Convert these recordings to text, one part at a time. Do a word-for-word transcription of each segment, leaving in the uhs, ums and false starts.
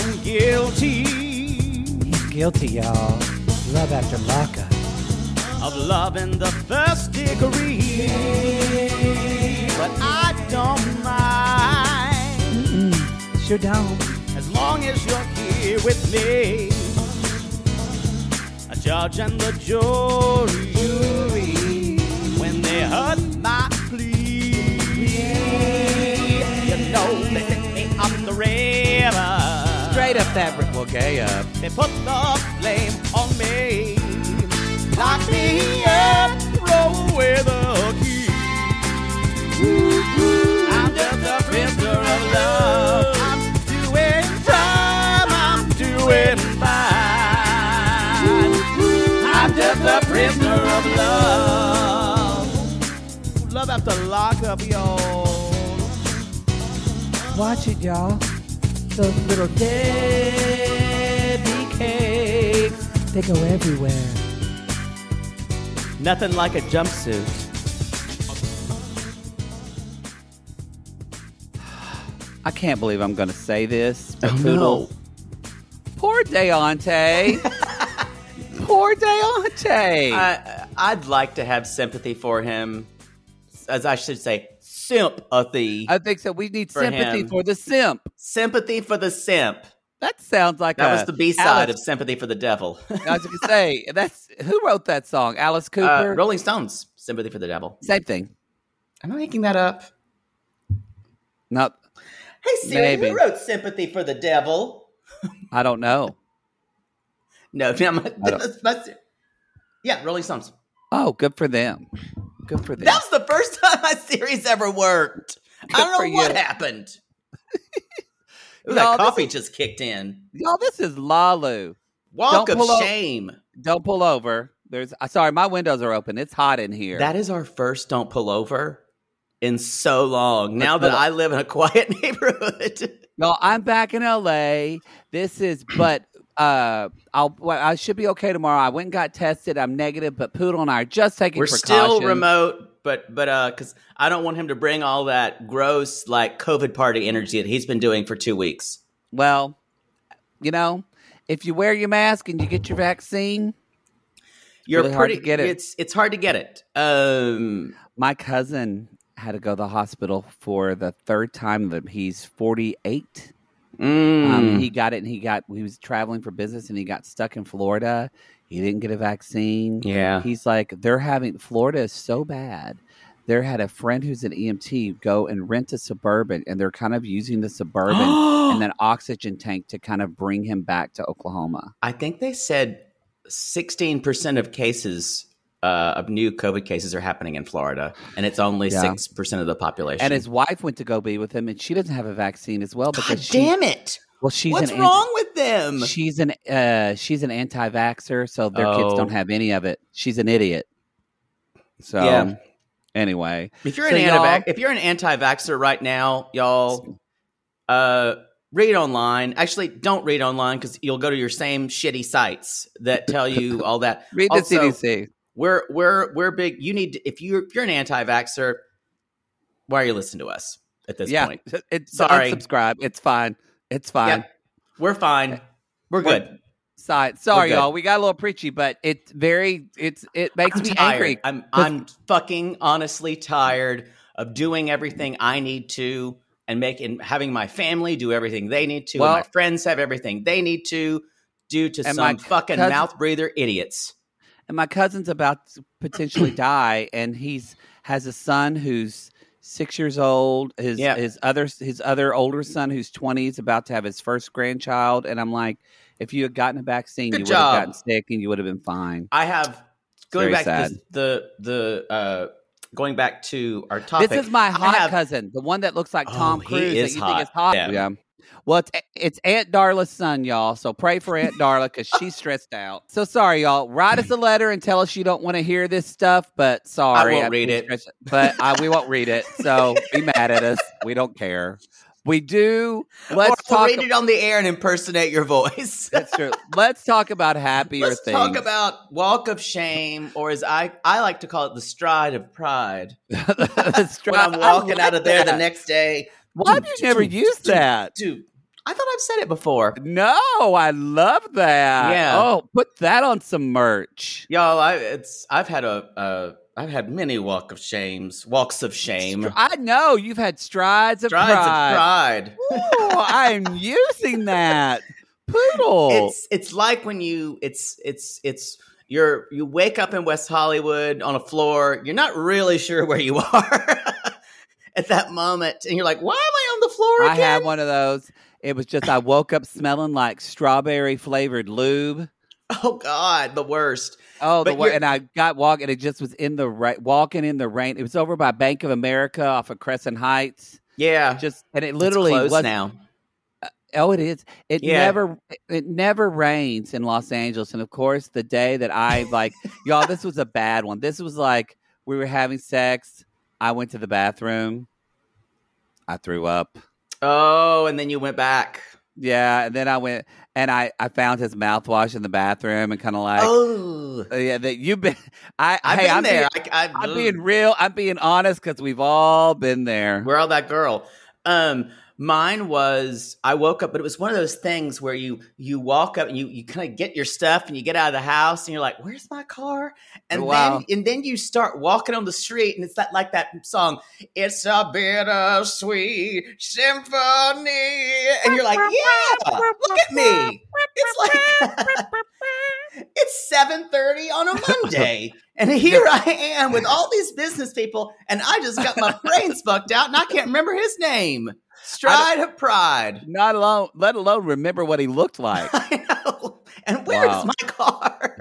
found guilty. He's guilty, y'all. Love after lockup. Of love in the first degree. But I don't mind. Mm-mm, sure don't. As long as you're here with me. A judge and the jury, jury when they heard my plea, you know they picked me up the river. Straight up that river. Well, gay up. They put the blame on me. Lock me up, throw away the key. I'm just a prisoner of love. I'm doing time, I'm doing fine. I'm just a prisoner of love. Love after lockup, y'all. Watch it, y'all. Those little Debbie cakes, they go everywhere. Nothing like a jumpsuit. I can't believe I'm going to say this. But Oh, Poodle, no. Poor Deontay. Poor Deontay. I, I'd like to have sympathy for him, as I should say, sympathy. I think so. We need for sympathy him. for the simp. Sympathy for the simp. That sounds like That a, was the B side Alice, of Sympathy for the Devil. I was going to say, that's who wrote that song? Alice uh, Cooper? Rolling Stones, Sympathy for the Devil. Same thing. Am I making that up? No, Hey Siri, Maybe. who wrote Sympathy for the Devil? I don't know. No, no my, I don't- that's, that's, yeah, Rolling Stones. Oh, good for them. Good for them. That was the first time my series ever worked. Good I don't for know what you. happened. Ooh, Y'all, that this coffee is- just kicked in. Y'all, this is Lalu. Walk Don't of pull o- shame. Don't pull over. There's. uh, Sorry, my windows are open. It's hot in here. That is our first don't pull over in so long. Now pull that o- I live in a quiet neighborhood. No, I'm back in L A. This is, but uh, I'll. Well, I should be okay tomorrow. I went and got tested. I'm negative, but Poodle and I are just taking We're precautions. still remote, but but uh, because I don't want him to bring all that gross like COVID party energy that he's been doing for two weeks. Well, you know, if you wear your mask and you get your vaccine, You're Really hard pretty. to get it. It's it's hard to get it. Um, my cousin had to go to the hospital for the third time. That he's forty-eight. mm, Um, he got it, and he got he was traveling for business, and he got stuck in Florida. He didn't get a vaccine. yeah. He's like, they're having Florida is so bad. There had a friend who's an E M T go and rent a Suburban, and they're kind of using the Suburban and an oxygen tank to kind of bring him back to Oklahoma. I think they said sixteen percent of cases uh, of new COVID cases are happening in Florida, and it's only Yeah. six percent of the population. And his wife went to go be with him, and she doesn't have a vaccine as well because God she, damn it! well, she's What's an wrong with them? Anti, she's an uh, she's an anti-vaxxer, so their kids Oh. don't have any of it. She's an idiot. So Yeah. anyway, If you're So an y'all- anti if you're an anti-vaxxer right now, y'all, uh, read online. Actually, don't read online because you'll go to your same shitty sites that tell you all that. read the Also, C D C. We're we're we're big. You need to, if you if you're an anti-vaxxer, why are you listening to us at this Yeah, point? it's Sorry. unsubscribe. It's fine. It's fine. Yeah, we're fine. We're good. Side. Sorry, We're good. y'all. We got a little preachy, but it's very. It's it makes I'm me tired. angry. I'm I'm fucking honestly tired of doing everything I need to and making having my family do everything they need to. Well- and my friends have everything they need to do to And some my fucking cousin- mouth breather idiots. And my cousin's about to potentially die, and he's has a son who's six years old. His Yeah. his other his other older son who's twenty is about to have his first grandchild, and I'm like, if you had gotten a vaccine, Good you would have job. gotten sick, and you would have been fine. I have going very back sad. to this, the the uh, going back to our topic. This is my I hot have- cousin, the one that looks like Oh, Tom he Cruise is that you hot. think is hot. Yeah. Well, it's it's Aunt Darla's son, y'all. So pray for Aunt Darla because she's stressed out. So sorry, y'all. Write us a letter and tell us you don't want to hear this stuff. But sorry, I won't I'm read too it. stressed- But I, we won't read it. So be mad at us. We don't care. We do. Let's or talk. read it on the air and impersonate your voice. That's true. Let's talk about happier Let's things. talk about walk of shame, or as I I like to call it, the stride of pride. That's When I'm I walking like out of there that. the next day. Why have you never used that? Dude, I thought I've said it before. No, I love that. Yeah. Oh, put that on some merch. Y'all, I it's I've had a uh I've had many walk of shames, walks of shame. I know you've had strides of Strides pride. of pride. Ooh, I'm using that. Poodle. It's it's like when you it's it's it's you're you wake up in West Hollywood on a floor, you're not really sure where you are at that moment, and you're like, why am I on the floor again? I had one of those. It was just I woke up smelling like strawberry flavored lube. Oh God, the worst. Oh, the But wa- you're- and I got walking. It just was in the ra- walking in the rain. It was over by Bank of America off of Crescent Heights. Yeah. Just and it It's literally closed was now. Oh, it is. It Yeah. never it never rains in Los Angeles. And of course, the day that I like y'all, this was a bad one. This was like we were having sex. I went to the bathroom. I threw up. Oh, and then you went back. Yeah, and then I went and I, I found his mouthwash in the bathroom and kind of like, Oh, uh, yeah, that you've been. I I've hey, been I'm there. Being, I, I, I'm being real. I'm being honest because we've all been there. We're all that girl. Um, mine was I woke up, but it was one of those things where you you walk up and you you kind of get your stuff and you get out of the house and you're like, "Where's my car?" And Wow. then and then you start walking on the street and it's that like that song, "It's a bittersweet symphony," and you're like, "Yeah, look at me." It's like it's seven thirty on a Monday. And here I am with all these business people, and I just got my brains fucked out, and I can't remember his name. Stride of pride. Not alone, let alone remember what he looked like. I know. And where's Wow. my car?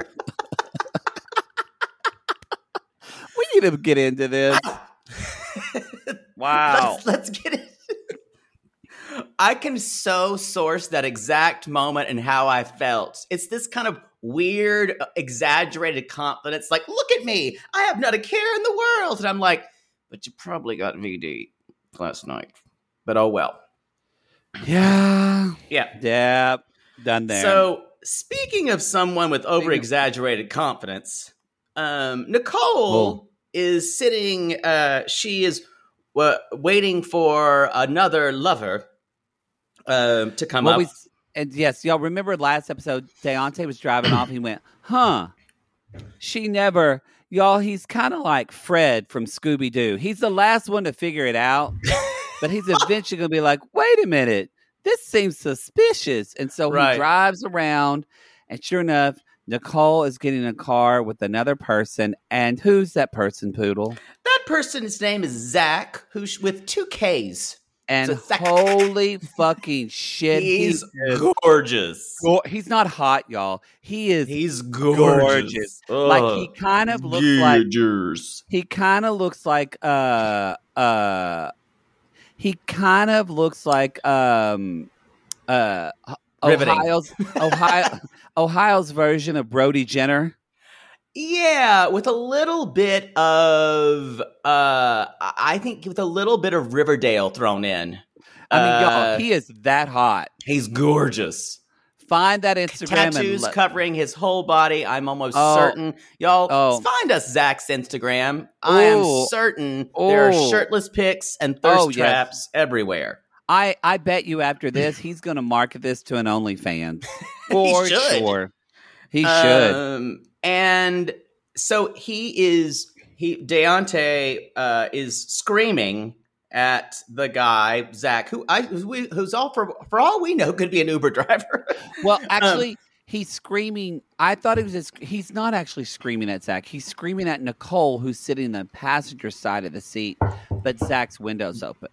We need to get into this. Wow. Let's, let's get it. I can so source that exact moment and how I felt. It's this kind of weird, exaggerated confidence. Like, look at me. I have not a care in the world. And I'm like, but you probably got V D last night. But oh well. Yeah. Yeah. Yeah. Done there. So, speaking of someone with over exaggerated confidence, um, Nicole Oh. is sitting, uh, she is uh, waiting for another lover um, to come Well, up. we, and yes, y'all remember last episode, Deontay was driving off. He went, huh, she never, y'all, he's kind of like Fred from Scooby-Doo. He's the last one to figure it out, but he's eventually going to be like, wait a minute, this seems suspicious. And so Right. he drives around, and sure enough, Nicole is getting in a car with another person. And who's that person, Poodle? That person's name is Zach, who's with two K's. And So Zach- holy fucking shit, He's he is gorgeous. go- he's not hot, y'all. He is He's gorgeous. gorgeous. Like he kind of looks like Gorgeous. he kind of looks like uh uh he kind of looks like um uh Riveting. Ohio's Ohio Ohio's version of Brody Jenner. Yeah, with a little bit of, uh, I think with a little bit of Riverdale thrown in. I mean, Uh, y'all, he is that hot. He's gorgeous. Find that Instagram Tattoos and let- covering his whole body. I'm almost Oh. certain. Y'all, Oh. find us Zach's Instagram. I am Ooh. certain there are Ooh. shirtless pics and thirst Oh, yes. traps everywhere. I I bet you after this he's going to market this to an OnlyFans for should. sure. He should. Um, and so he is he Deontay uh, is screaming at the guy Zach, who I who, who's all for for all we know could be an Uber driver. Well, actually, he's screaming. I thought he was. Just, he's not actually screaming at Zach. He's screaming at Nicole, who's sitting in the passenger side of the seat, but Zach's window's open.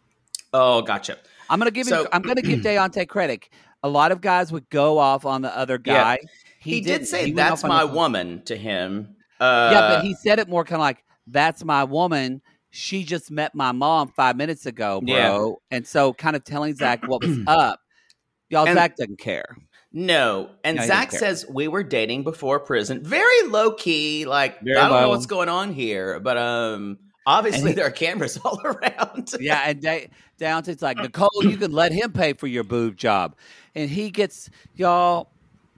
Oh, gotcha. I'm gonna give him. So- I'm gonna give Deontay credit. A lot of guys would go off on the other Yeah. guy. He, did didn't. say He went that's off on my Nicole. woman to him. Uh, Yeah, but he said it more kind of like, "That's my woman. She just met my mom five minutes ago, bro." And so, kind of telling Zach what was up. Y'all, And- Zach doesn't care. No, and No, he Zach doesn't care. says we were dating before prison. Very low key, like Very I don't know low. what's going on here, but um, obviously And he- there are cameras all around. Yeah, and da- Downtay's like, Nicole, you can let him pay for your boob job. And he gets, y'all,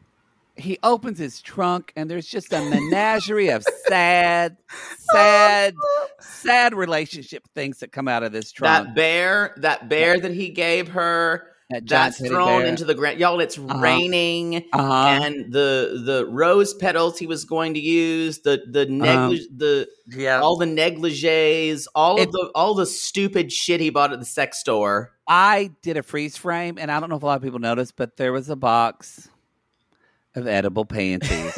he opens his trunk, and there's just a menagerie of sad, sad, sad relationship things that come out of this trunk. That bear, that bear that he gave her. That giant that's teddy thrown bear. into the ground. Y'all, it's Uh-huh. raining. Uh-huh. And the the rose petals he was going to use, the the neglig- Um, the Yeah. all the negligees, all It- of the all the stupid shit he bought at the sex store. I did a freeze frame, and I don't know if a lot of people noticed, but there was a box of edible panties.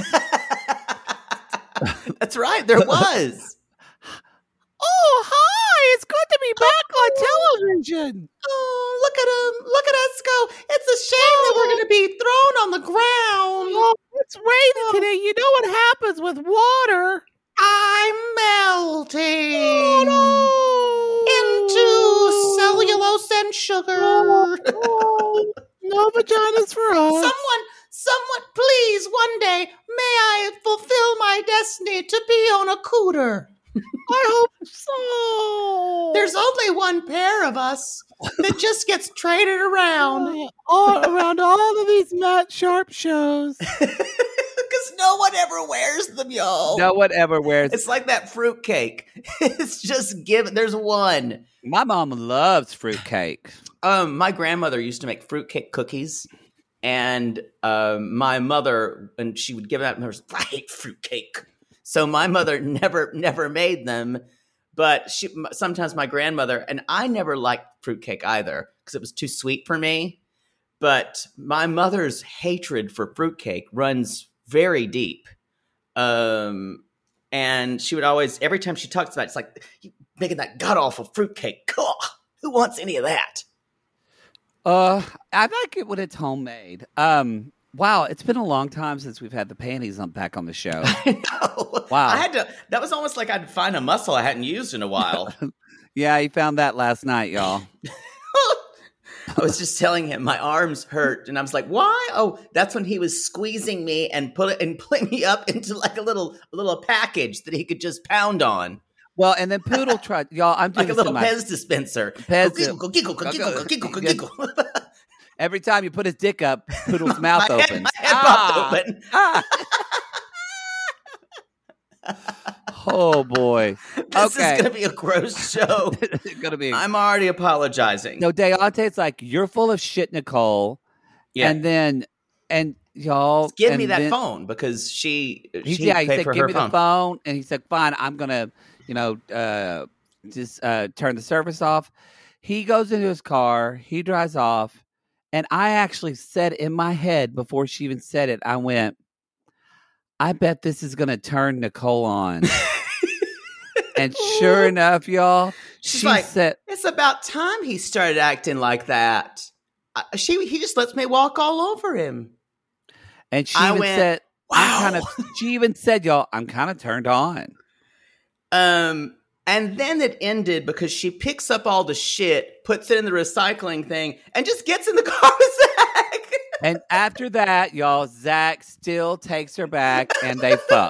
That's right, there was. Oh, hi! It's good to be back on television. Oh, look at him! Look at us go! It's a shame that we're going to be thrown on the ground. Oh, it's raining today. You know what happens with water? I'm melting Oh, into cellulose and sugar. Oh, no vaginas for us. Someone, someone, please, one day, may I fulfill my destiny to be on a cooter? I hope so. There's only one pair of us that just gets traded around. all around all of these Matt Sharp shows. Because no one ever wears them, y'all. No one ever wears. It's like that fruitcake. It's just given. There's one. My mom loves fruitcake. Um, my grandmother used to make fruitcake cookies, and um, my mother, and she would give it out, and I hate fruitcake. So my mother never, never made them. But she sometimes my grandmother, and I never liked fruitcake either because it was too sweet for me. But my mother's hatred for fruitcake runs very deep. Um, and she would always, every time she talks about it, it's like, you making that god-awful fruitcake. Ugh, who wants any of that? Uh, I like it when it's homemade. Um, wow, it's been a long time since we've had the panties on, back on the show. I know. Wow. I had to, that was almost like I'd find a muscle I hadn't used in a while. Yeah, he found that last night, y'all. I was just telling him my arms hurt, and I was like, "Why?" Oh, that's when he was squeezing me and put it and putting me up into like a little a little package that he could just pound on, Well, and then Poodle tried, y'all. I'm doing like a this little in my, Pez dispenser. Pez- Giggle, giggle, giggle, giggle, giggle, giggle, giggle. every time you put his dick up, Poodle's mouth my head, opens. my head Ah, popped open. ah. Oh boy, This okay. is going to be a gross show. It's gonna be. I'm already apologizing. No, Deontay's like, you're full of shit, Nicole. yeah, And then, and y'all, give and me that then, phone because she He, she yeah, he paid said, for give her me phone. the phone, and he said, fine, I'm gonna, you know, uh, just uh, turn the service off. He goes into his car, he drives off, and I actually said in my head before she even said it, I went, I bet this is gonna turn Nicole on. And sure enough, y'all, She's she like, said, it's about time he started acting like that. Uh, she he just lets me walk all over him. and she I even went, said, wow. I'm kind of, she even said, y'all, I'm kind of turned on. Um, and then it ended because she picks up all the shit, puts it in the recycling thing, and just gets in the car with Zach. And after that, y'all, Zach still takes her back, and they fuck.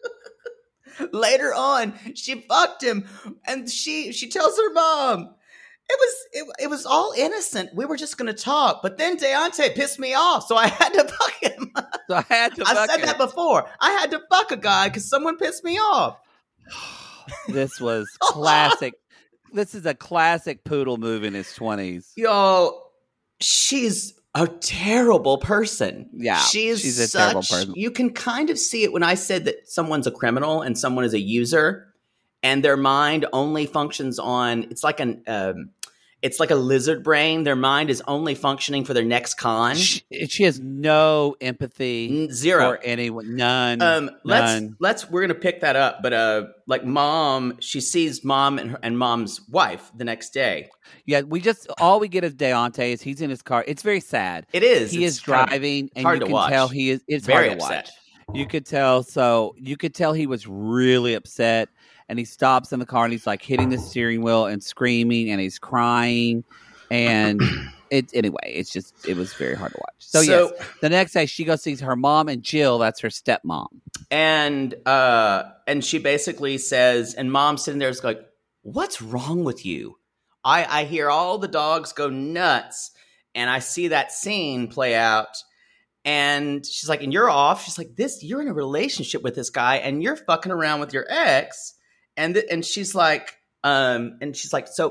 Later on, she fucked him, and she she tells her mom. It was it, it was all innocent. We were just going to talk, but then Deontay pissed me off, so I had to fuck him. So I had to I fuck said him. that before. I had to fuck a guy because someone pissed me off. This was classic. This is a classic Poodle move in his twenties. Yo, she's a terrible person. Yeah, she's she's a such, terrible person. You can kind of see it when I said that someone's a criminal and someone is a user, and their mind only functions on. It's like an. Um, it's like a lizard brain. Their mind is only functioning for their next con. She, she has no empathy N- Zero. for anyone. None. Um, let's None. let's we're gonna pick that up, but uh, like mom, she sees mom and her, and mom's wife the next day. Yeah, we just all we get is Deontay is he's in his car. It's very sad. It is. He It's is kind of driving, and hard you to can watch. tell he is. It's very hard to upset. watch. You could tell. So you could tell he was really upset, and he stops in the car and he's like hitting the steering wheel and screaming, and he's crying, and it anyway. It's just it was very hard to watch. So, So- yes, the next day she goes sees her mom and Jill. That's her stepmom. And uh, and she basically says, and mom's sitting there is like, "What's wrong with you?" I I hear all the dogs go nuts, and I see that scene play out. And she's like, "And you're off." She's like, "This, you're in a relationship with this guy, and you're fucking around with your ex." And th- and she's like, um, and she's like, so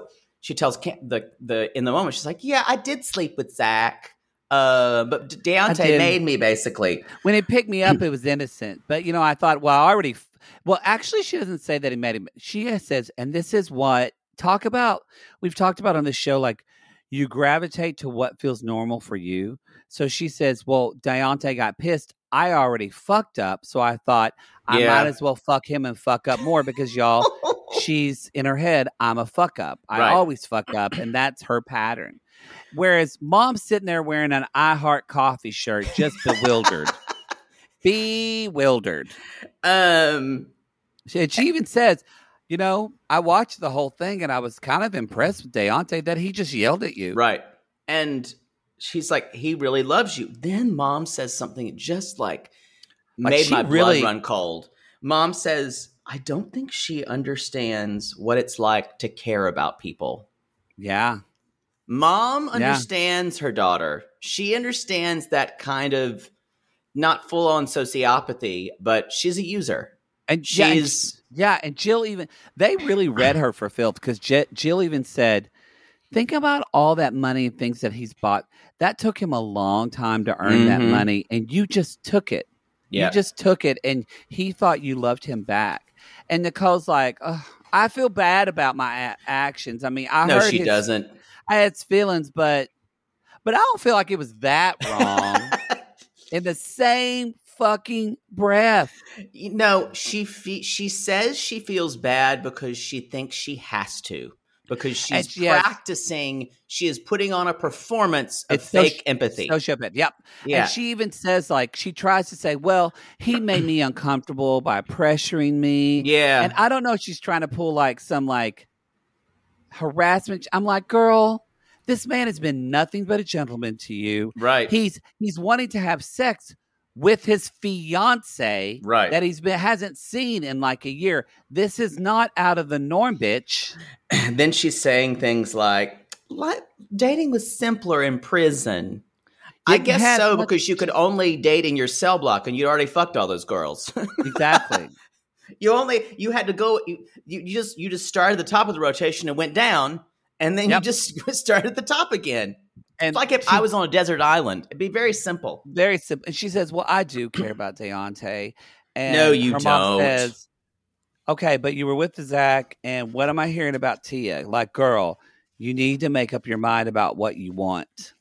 she tells Cam, the the in the moment she's like, yeah, I did sleep with Zach, uh, but Deontay made me basically. When he picked me up, it was innocent, but you know, I thought, well, I already. Well, actually, she doesn't say that he made him. She says, and this is what talk about. We've talked about on this show, like you gravitate to what feels normal for you. So she says, well, Deontay got pissed. I already fucked up, so I thought I Yeah. might as well fuck him and fuck up more because y'all. She's in her head, I'm a fuck up. I Right. always fuck up, and that's her pattern. Whereas mom's sitting there wearing an I Heart Coffee shirt, just bewildered. bewildered. Um, She, and she even says, you know, I watched the whole thing, and I was kind of impressed with Deontay that he just yelled at you. right. And she's like, he really loves you. Then mom says something just like, Like, made she my really- blood run cold. Mom says, I don't think she understands what it's like to care about people. Yeah. Mom Yeah. understands her daughter. She understands that kind of not full on sociopathy, but she's a user. And yeah, and- She's yeah, and Jill even, they really read her for filth because J- Jill even said, think about all that money and things that he's bought. That took him a long time to earn that Mhm. money, and you just took it. yeah. You just took it, and he thought you loved him back. And Nicole's like, "Ugh, I feel bad about my a- actions. I mean, I no, heard she his, doesn't. I had feelings, but but I don't feel like it was that wrong." In the same fucking breath. You know, she fe- she says she feels bad because she thinks she has to. Because she's And she has- practicing, she is putting on a performance of It's so- fake empathy. Sociopath. Yep. Yeah. And she even says, like, she tries to say, well, he made me uncomfortable by pressuring me. yeah. And I don't know if she's trying to pull like some like harassment. I'm like, girl, this man has been nothing but a gentleman to you. right. He's he's wanting to have sex with his fiance Right. that he's been hasn't seen in like a year. This is not out of the norm, bitch. And then she's saying things like, "What? Dating was simpler in prison." I Didn't guess have so, much- because you could only date in your cell block and you already fucked all those girls. Exactly. you only, you had to go, you, you just, you just started at the top of the rotation and went down, and then Yep. you just started at the top again. And It's like if she- I was on a desert island. It'd be very simple. very simple. And she says, well, I do care about Deontay. And No, you her mom don't. says, okay, but you were with Zach, and what am I hearing about Tia? Like, girl, you need to make up your mind about what you want.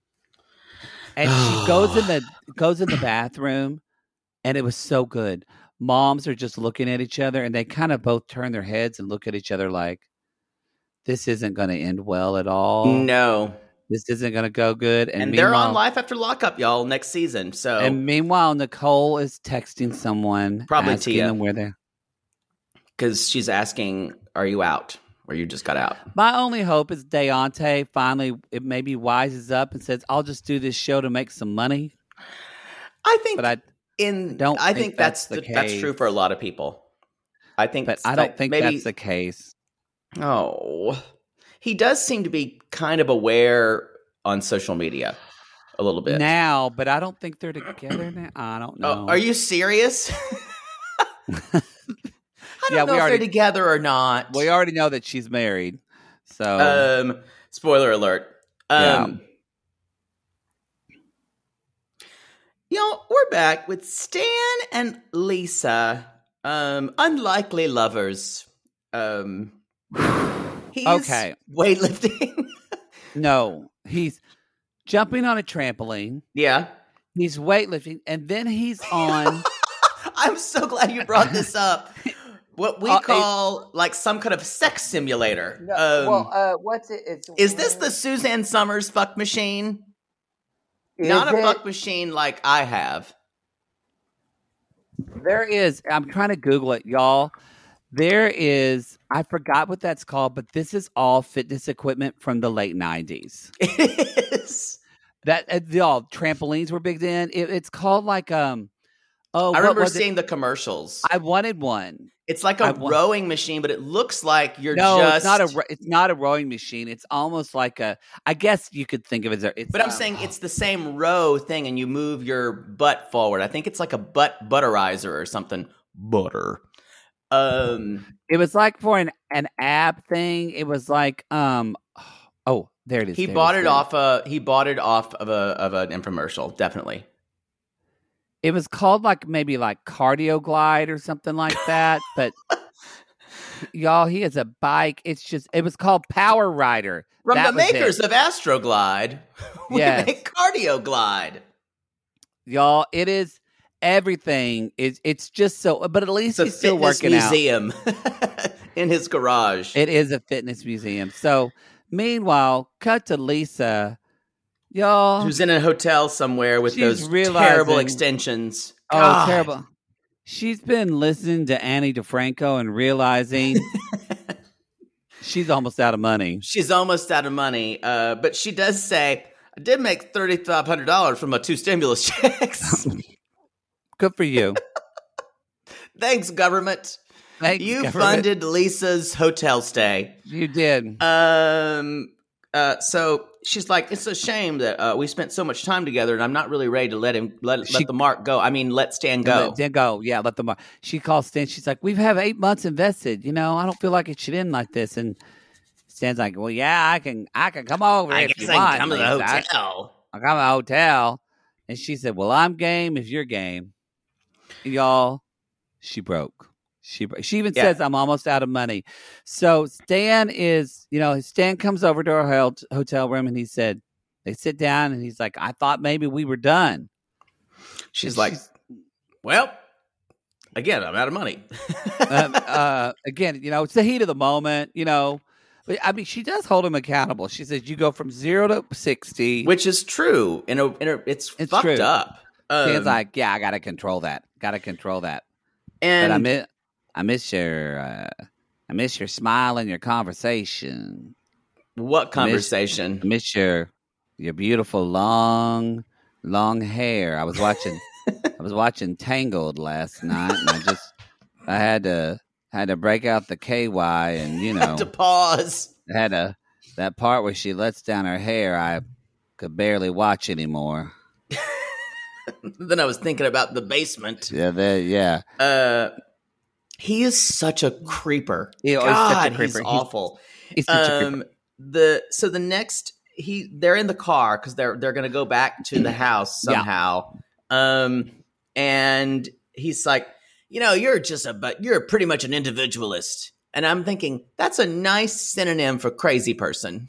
And she goes in the goes in the bathroom, and it was so good. Moms are just looking at each other, and they kind of both turn their heads and look at each other like, this isn't going to end well at all. No. This isn't going to go good. And, And, they're on meanwhile- Life After Lockup, y'all, next season. So And meanwhile, Nicole is texting someone, Probably asking Tia. them where they're. because she's asking, "Are you out?" Or you just got out. My only hope is Deontay finally it maybe wises up and says, "I'll just do this show to make some money." I think, But I, in don't I think think that's that's the the, that's case. true for a lot of people. I think, but I don't think maybe, that's the case. Oh, he does seem to be kind of aware on social media a little bit. Now, but I don't think they're together now. I don't know. Oh, are you serious? I don't Yeah, know we if already- they're together or not. We already know that she's married. So Um, spoiler alert. Um, You know, we're back with Stan and Lisa. Um, unlikely lovers. Um, he's Okay. weightlifting. no, he's jumping on a trampoline. Yeah. He's weightlifting, and then he's on. I'm so glad you brought this up. What we Uh, it- call like some kind of sex simulator. um, uh, what's it? It's, is this the Suzanne Summers fuck machine? Not a fuck machine like I have. There is. I'm trying to Google it, y'all. There is. I forgot what that's called, but this is all fitness equipment from the late nineties. It is. That uh, y'all trampolines were big then. It, it's called like um. Oh, I what remember was it? seeing the commercials. I wanted one. It's like I a wa- rowing machine, but it looks like you're No, just. it's not a. ro- It's not a rowing machine. It's almost like a. I guess you could think of it as. A, it's, But I'm um, saying it's the same row thing, and you move your butt forward. I think it's like a butt butterizer or something. Butter. Um, It was like for an, an ab thing. It was like, um, oh, there it is. he there bought is, it there off a he bought it off of a of an infomercial. Definitely. It was called like maybe like Cardio Glide or something like that. But y'all, he has a bike. It's just, it was called Power Rider. From That the was it. makers of Astroglide, we Yes. make Cardio Glide. Y'all, it is everything. It's, it's just so, but at least It's a he's still fitness working out. museum in his garage. It is a fitness museum. So meanwhile, cut to Lisa. Y'all. Who's in a hotel somewhere with She's those realizing- terrible extensions. Oh, God. terrible. She's been listening to Annie DeFranco and realizing she's almost out of money. She's almost out of money, uh, but she does say, I did make three thousand five hundred dollars from my two stimulus checks. Good for you. Thanks, government. Thanks, You government. funded Lisa's hotel stay. You did. Um. Uh. So she's like, it's a shame that uh, we spent so much time together, and I'm not really ready to let him let She- let the mark go. I mean, let Stan go. Let, then go. Yeah, let them. She calls Stan. She's like, "We've have eight months invested. You know, I don't feel like it should end like this." And Stan's like, "Well, yeah, I can. I can come over I if guess you I want. can come to the Lisa. I- hotel. I'll come to the hotel." And she said, "Well, I'm game if you're game." Y'all, she broke. She bro- she even Yeah. says, "I'm almost out of money." So Stan is, you know, Stan comes over to our hel- hotel room and he said, they sit down and he's like, "I thought maybe we were done." She's And like, well, again, I'm out of money. um, uh, again, you know, it's the heat of the moment, you know. But I mean, she does hold him accountable. She says, "You go from zero to sixty." Which is true. In a, in a, it's, It's fucked true. up. Um, Stan's like, "Yeah, I got to control that. Got to control that." and But I miss, I miss your, uh, I miss your smile and your conversation. what conversation? I miss your, your beautiful long, long hair. I was watching, I was watching Tangled last night, and I just, I had to, had to break out the K Y, and you know, to pause. had a that part where she lets down her hair. I could barely watch anymore. Then I was thinking about the basement. Yeah, that, yeah. Uh, he is such a creeper. He- oh, he's God, such a creeper. he's He's- awful. He's such a creeper. Um, the so the next he they're in the car because they're they're gonna go back to the house Yeah. somehow. Um, and he's like, you know, you're just a but you're pretty much an individualist. And I'm thinking that's a nice synonym for crazy person,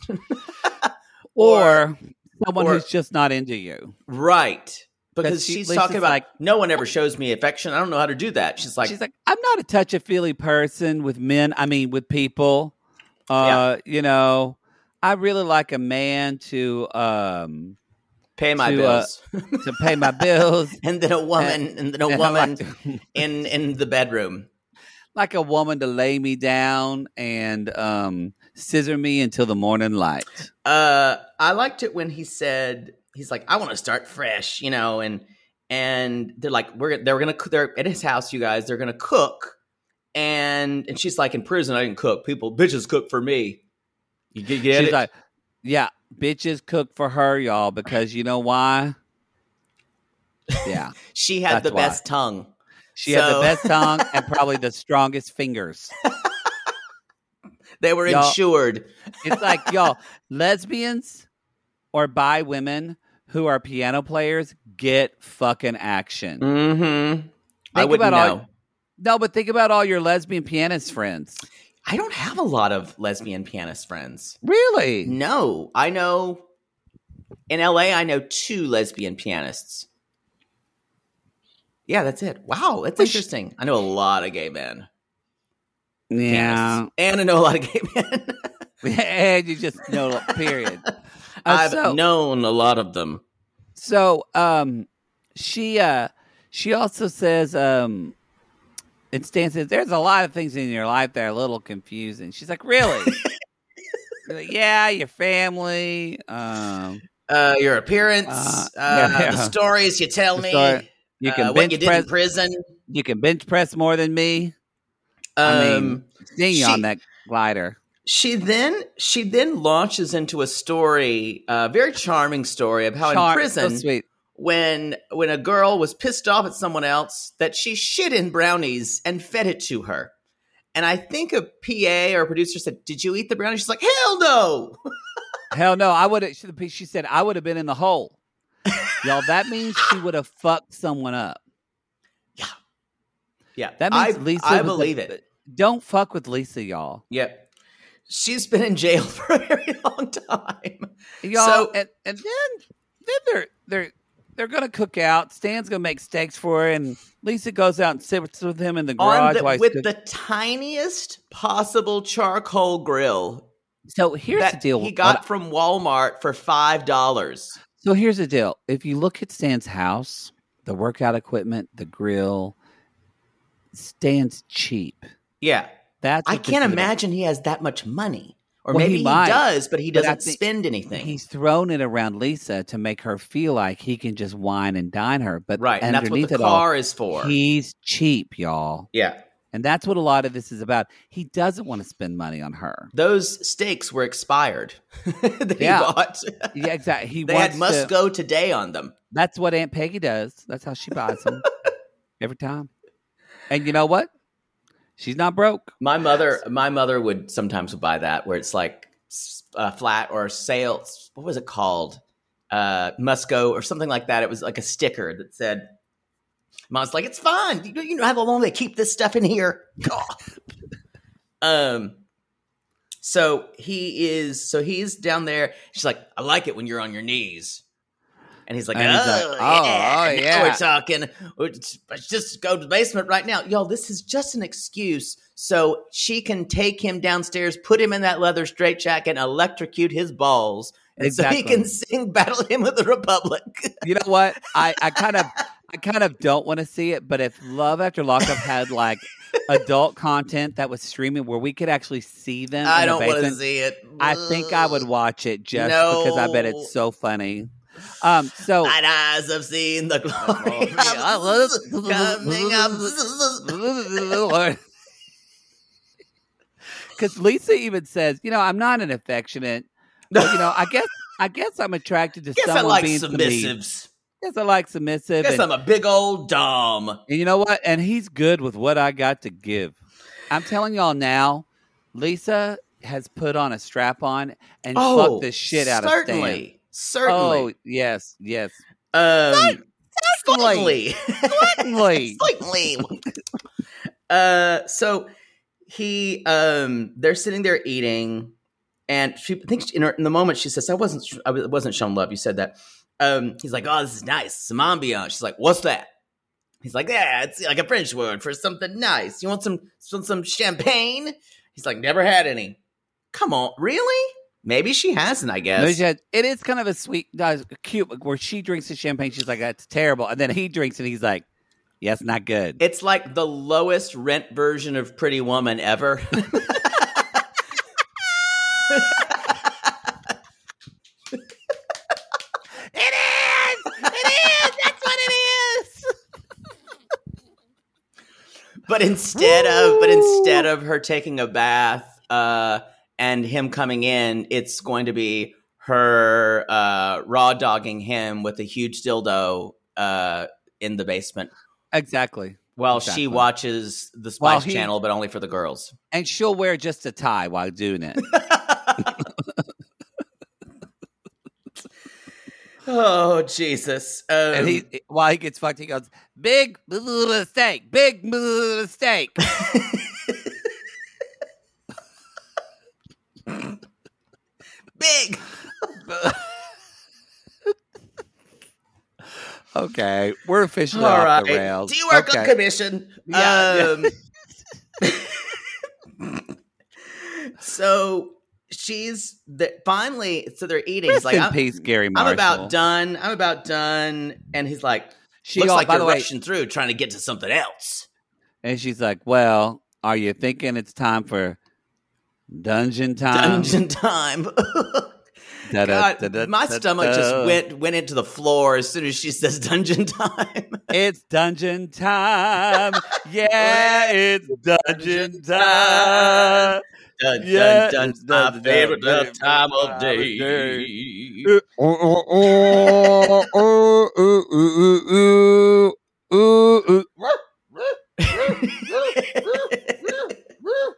Or someone or- who's just not into you. right? Because she- she's Lisa's talking about like- no one ever shows me affection. I don't know how to do that. She's like, She's like, I'm not a touchy-feely person with men. I mean, with people. Uh, You know, I really like a man to um pay my to, uh, bills, to pay my bills, and then a woman, and then a and I woman like, in in the bedroom. like a woman to lay me down and um scissor me until the morning light. Uh, I liked it when he said he's like, I want to start fresh, you know, and and they're like, we're they're gonna they're at his house, you guys, they're gonna cook, and and she's like, in prison, I didn't cook. People, bitches cook for me. You get, get She's it? like, yeah, bitches cook for her, y'all, because you know why? Yeah. she had that's the why. best tongue. She had the So- best tongue and probably the strongest fingers. They were Y'all- insured. It's like, y'all, lesbians or bi women who are piano players get fucking action. Mm-hmm. I Think wouldn't about know. all- No, but think about all your lesbian pianist friends. I don't have a lot of lesbian pianist friends. Really? No, I know in L A, I know two lesbian pianists. Yeah, that's it. Wow, that's Well, sh- interesting. I know a lot of gay men. Yeah. pianists. And I know a lot of gay men. And you just know, period. Uh, I've so- known a lot of them. So, um, she, uh, she also says, um, and Stan says, there's a lot of things in your life that are a little confusing. She's like, really? You're like, yeah, your family, um, Uh, your appearance, Uh, uh, yeah, yeah. the stories you tell The me, story- you can uh, what bench you did press, in prison. you can bench press more than me. Um, I mean, seeing you she- on that glider. She then she then launches into a story, a very charming story of how in Char- prison, so sweet. when when a girl was pissed off at someone else, that she shit in brownies and fed it to her. And I think a P A or a producer said, "Did you eat the brownie?" She's like, "Hell no." Hell no. I would have, she, she said, I would have been in the hole. Y'all, that means she would have fucked someone up. Yeah. Yeah. That means I, Lisa. I was believe a, it. Don't fuck with Lisa, y'all. Yep. She's been in jail for a very long time. Y'all, So, and, and then, then they're, they're, they're going to cook out. Stan's going to make steaks for her, and Lisa goes out and sits with him in the garage. the, while with cook- the tiniest possible charcoal grill so here's that the deal. he got What- from Walmart for five dollars. So here's the deal. If you look at Stan's house, the workout equipment, the grill, Stan's cheap. Yeah. That's I what this can't is about. imagine he has that much money. Or Well, maybe he he, might, does, but he but I doesn't think spend anything. He's thrown it around Lisa to make her feel like he can just wine and dine her. But Right. And that's what underneath the it all, car is for. he's cheap, y'all. Yeah. And that's what a lot of this is about. He doesn't want to spend money on her. Those steaks were expired that Yeah. he bought. Yeah, exactly. He They wants had must to, go today on them. That's what Aunt Peggy does. That's how she buys them every time. And you know what? She's not broke. My mother, my mother would sometimes buy that where it's like uh, flat or sales. What was it called? Uh, must go or something like that. It was like a sticker that said, Mom's like, it's fine. You, you know how long they keep this stuff in here. um, so he is, so he's down there. She's like, I like it when you're on your knees. And he's like, And oh, he's like, oh, yeah, oh, now yeah. we're talking. Let's just go to the basement right now. Y'all, this is just an excuse so she can take him downstairs, put him in that leather straitjacket, and electrocute his balls. And Exactly. so he can sing Battle Hymn of the Republic. You know what? I, I kind of I kind of don't want to see it, but if Love After Lockup had like adult content that was streaming where we could actually see them, I in don't the want to basement, see it. I think I would watch it just No. because I bet it's so funny. Um, so Mine eyes have seen the glory of coming up. because Lisa even says, you know, I'm not an affectionate, but, you know, I guess I guess I'm attracted to Guess I someone like being submissives. Guess I like submissive. Guess and, I'm a big old dom. and you know what? And he's good with what I got to give. I'm telling y'all now, Lisa has put on a strap on and fucked the shit out certainly. of Stan. Certainly. Oh, yes, yes. Um, Certainly. Slightly. Certainly. Slightly. uh, so he, um, they're sitting there eating, and she thinks in, her, in the moment she says, "I wasn't, I wasn't shown love." You said that. Um, he's like, "Oh, this is nice, some ambiance." She's like, "What's that?" He's like, "Yeah, it's like a French word for something nice. You want some, some, some champagne?" He's like, "Never had any." Come on, really? Maybe she hasn't, I guess. No, she had- it is kind of a sweet, uh, cute, where she drinks the champagne. She's like, "That's terrible," and then he drinks and he's like, "Yeah, it's not good." It's like the lowest rent version of Pretty Woman ever. It is. It is. That's what it is. But instead of but instead of her taking a bath uh, and him coming in, it's going to be her uh, raw dogging him with a huge dildo uh, in the basement Exactly. while Exactly. she watches the Spice While he- Channel, but only for the girls. And she'll wear just a tie while doing it. Oh, Jesus. Um, And he, while he gets fucked, he goes, "Big mistake, big mistake." big. Okay, we're officially All off right. the rails. Do you work okay. on commission? Yeah, Um, so she's the, finally. So they're eating. Rest He's like, in I'm, peace, Gary I'm Marshall. about done. I'm about done. And he's like, She, looks oh, like by you're the way, rushing through, trying to get to something else. and she's like, "Well, are you thinking it's time for dungeon time?" Dungeon time. Da, da, God, da, da, my da, stomach da. just went went into the floor as soon as she says dungeon time. It's dungeon time. Yeah, it's dungeon time. Dun, Yeah, dun, it's dun, my dun, favorite dun, uh, time of time day. of Oh, oh, oh, oh, oh, oh, oh, oh, oh, oh.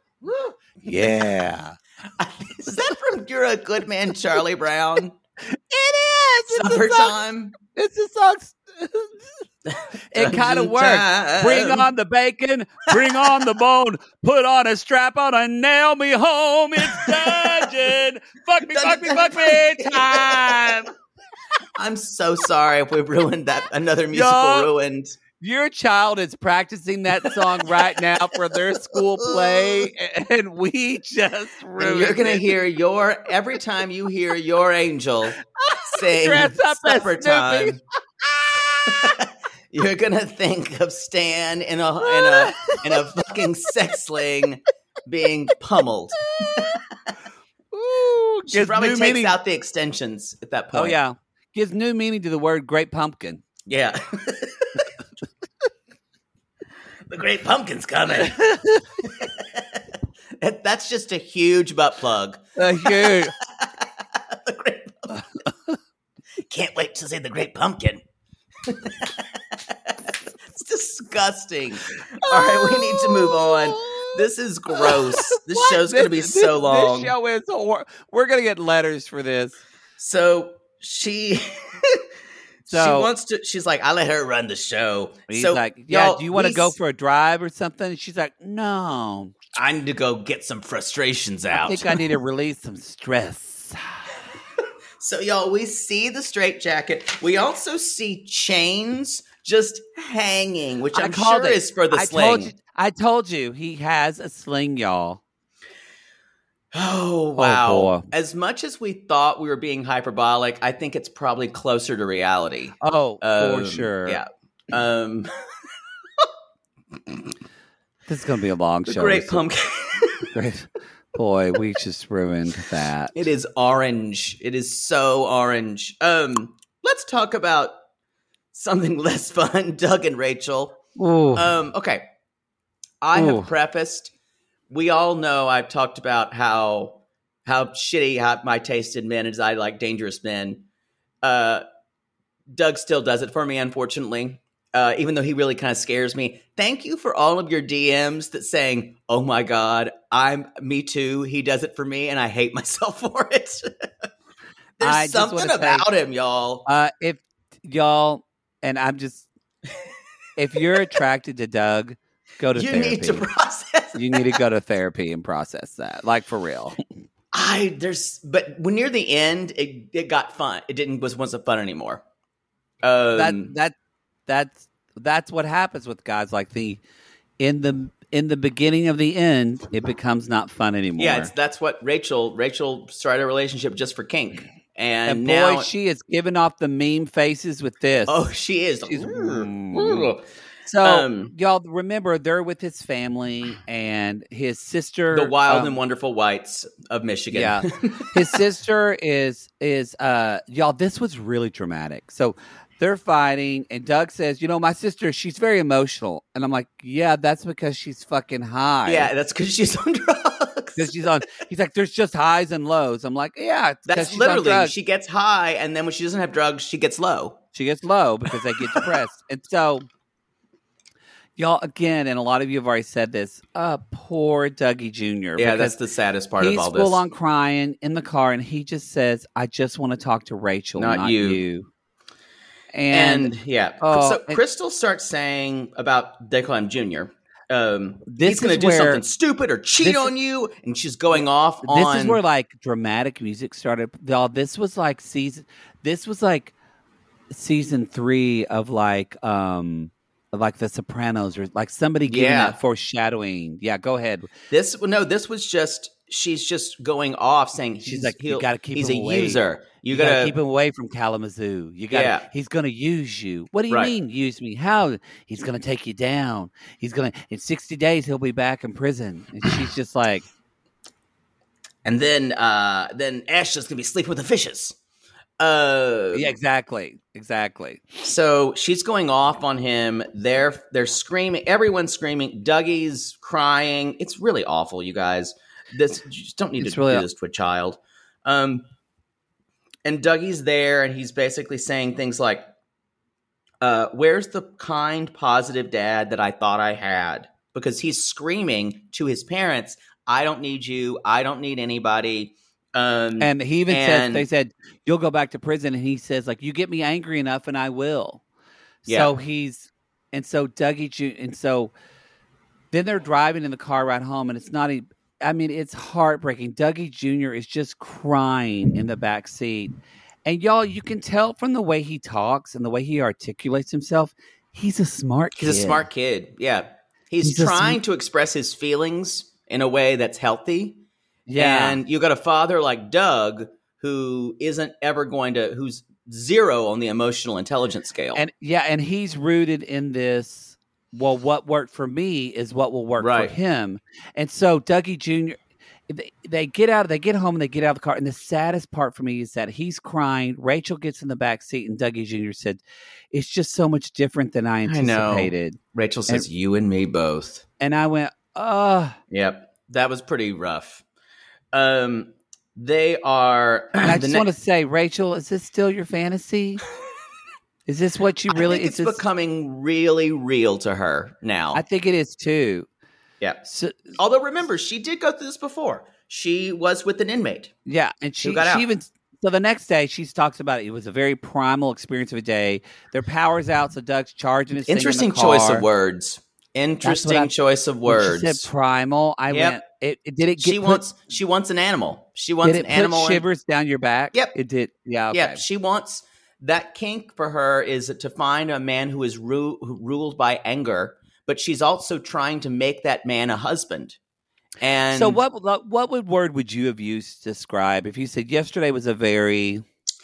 Good Man Charlie Brown. It is. It's Summertime. It's a song. It kind of works. Bring on the bacon, bring on the bone, put on a strap on and nail me home. It's dungeon. Fuck me, fuck me, fuck me time. I'm so sorry if we've ruined that. Another musical Yo, ruined. Your child is practicing that song right now for their school play, and we just ruined And you're gonna it. hear your every time you hear your angel sing Dress up as Summertime. You're gonna think of Stan in a in a in a fucking sex sling being pummeled. Ooh, She gives probably new takes meaning. out the extensions at that point. Oh yeah, gives new meaning to the word "great pumpkin." Yeah. The Great Pumpkin's coming. That- That's just a huge butt plug. Uh, huge. The Great Pumpkin. Can't wait to see the Great Pumpkin. It's disgusting. All right, we need to move on. This is gross. This What? show's going to be This- so this- long. This show is hor- We're going to get letters for this. So she, So- she wants to. She's like, I let her run the show. He's so like, yeah, y'all, do you want to we go s- for a drive or something? And she's like, no. I need to go get some frustrations I out. think I need to release some stress. So, y'all, we see the straitjacket. We also see chains just hanging, which I I'm called sure it. is for the I sling. told you. I told you he has a sling, y'all. Oh, wow. boy. As much as we thought we were being hyperbolic, I think it's probably closer to reality. Oh, Um, for sure. Yeah. Um, This is going to be a long the show. Great So- Pumpkin. Great. Boy, we just ruined that. It is orange. It is so orange. Um, let's talk about something less fun. Doug and Rachel. Ooh. Um, okay. I Ooh. have prefaced. We all know I've talked about how how shitty how my taste in men is. I like dangerous men. Uh, Doug still does it for me, unfortunately. Uh, even though he really kind of scares me. Thank you for all of your D Ms that saying, "Oh my God, I'm me too." He does it for me, and I hate myself for it. There's I just something wanna say- about him, y'all. Uh, if y'all, and I'm just, if you're attracted to Doug, go to You therapy. need to process. You need to go to therapy and process that, like for real. I there's, but when near the end, it it got fun. It didn't was wasn't fun anymore. Um, that that that's that's what happens with guys like the in the in the beginning of the end, it becomes not fun anymore. yeah, it's, that's what Rachel Rachel started a relationship just for kink, and, and boy, now she is giving off the meme faces with this. oh, she is. She's- Ooh. So, Um, y'all remember they're with his family and his sister, The wild um, and wonderful whites of Michigan. Yeah, his sister is is uh y'all. This was really dramatic. So they're fighting, and Doug says, "You know, my sister, she's very emotional," and I'm like, "Yeah, that's because she's fucking high." yeah, that's because she's on drugs. because she's on. He's like, "There's just highs and lows." I'm like, "Yeah, it's 'cause That's she's on literally drugs. she gets high, and then when she doesn't have drugs, she gets low. She gets low because they get depressed." And so, y'all, again, and a lot of you have already said this, uh, poor Dougie Junior Yeah, because that's the saddest part he's of all this. full on crying in the car, and he just says, "I just want to talk to Rachel, Not not, you." you. And, And, yeah, Oh, so and- Crystal starts saying about they call him Junior. Um, This he's going to is do where- something stupid or cheat this- on you, and she's going off this on. is where like dramatic music started. Y'all, this was like season. This was like season three of like um of like The Sopranos, or like somebody giving Yeah. that foreshadowing. Yeah, go ahead. This no, this was just she's just going off saying She's he's, like, you he'll- gotta keep he's him a away. user. You, You gotta, gotta, keep him away from Kalamazoo. You got. Yeah. to He's gonna use you. What do you Right. mean use me? How? He's gonna take you down. He's gonna in sixty days he'll be back in prison. And she's just like, and then uh then Ashley's gonna be sleeping with the fishes. Uh, yeah, exactly, exactly. So she's going off on him. They're they're screaming. Everyone's screaming. Dougie's crying. It's really awful, you guys. This you just don't need It's to really do aw- this to a child. Um, and Dougie's there, and he's basically saying things like, uh, "Where's the kind, positive dad that I thought I had?" Because he's screaming to his parents, "I don't need you. I don't need anybody." Um, And he even says, and- they said, you'll go back to prison. And he says, like, you get me angry enough and I will. Yeah. So he's, and so Dougie Junior And so then they're driving in the car ride home and it's not, a, I mean, it's heartbreaking. Dougie Junior is just crying in the back seat. And y'all, you can tell from the way he talks and the way he articulates himself, he's a smart kid. He's a smart kid. Yeah. He's, He's a trying sm- to express his feelings in a way that's healthy. Yeah. And you got a father like Doug who isn't ever going to, who's zero on the emotional intelligence scale. And yeah, and he's rooted in this. Well, what worked for me is what will work Right. for him. And so Dougie Junior, they, they get out, they get home and they get out of the car. And the saddest part for me is that he's crying. Rachel gets in the back seat and Dougie Junior said, it's just so much different than I I know. anticipated. Rachel says, and, you and me both. And I went, oh. Yep. That was pretty rough. Um, they are. And I the just ne- want to say, Rachel, is this still your fantasy? Is this what you really? I think it's is this, becoming really real to her now. I think it is too. yeah. So, Although remember, she did go through this before. She was with an inmate. yeah, and she, Who got she out. even so the next day she talks about it. It was a very primal experience of a day. Their power's out, so Doug's charging his thing in the Interesting car. choice of words. Interesting I- choice of When words. She said primal. I Yep. went. It, it did it get she put, wants. She wants an animal. She wants did it an animal. put in- shivers down your back? Yep. It did. Yeah. Okay. Yeah, she wants that kink for her is to find a man who is ru- who ruled by anger, but she's also trying to make that man a husband. And So what what would word would you have used to describe if you said yesterday was a very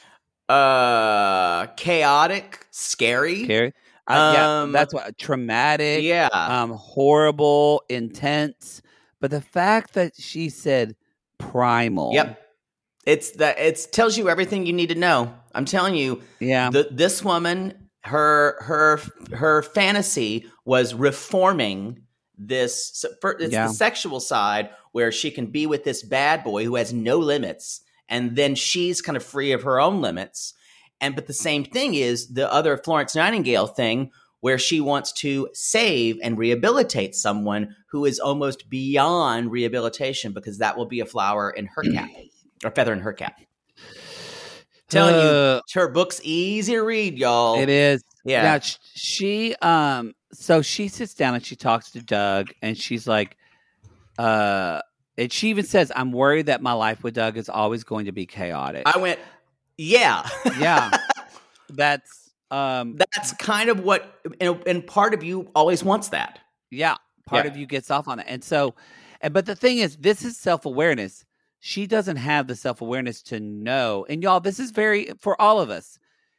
uh chaotic, scary. Carrie? Uh, yeah, Um, that's what traumatic, Yeah. um, horrible, intense. But the fact that she said primal, Yep. It's that it tells you everything you need to know. I'm telling you, yeah, the, this woman, her her her fantasy was reforming this. So for, it's Yeah. the sexual side where she can be with this bad boy who has no limits, and then she's kind of free of her own limits. And but the same thing is the other Florence Nightingale thing, where she wants to save and rehabilitate someone who is almost beyond rehabilitation because that will be a flower in her cap or feather in her cap. Telling Uh, you, her book's easy to read, y'all. it is. Yeah. Now, sh- she um so she sits down and she talks to Doug and she's like uh and she even says, I'm worried that my life with Doug is always going to be chaotic. I went, yeah. Yeah. That's um That's kind of what, and, and part of you always wants that. yeah, part Yeah. of you gets off on it. And so and but the thing is, this is self-awareness. She doesn't have the self-awareness to know. And y'all, this is very for all of us.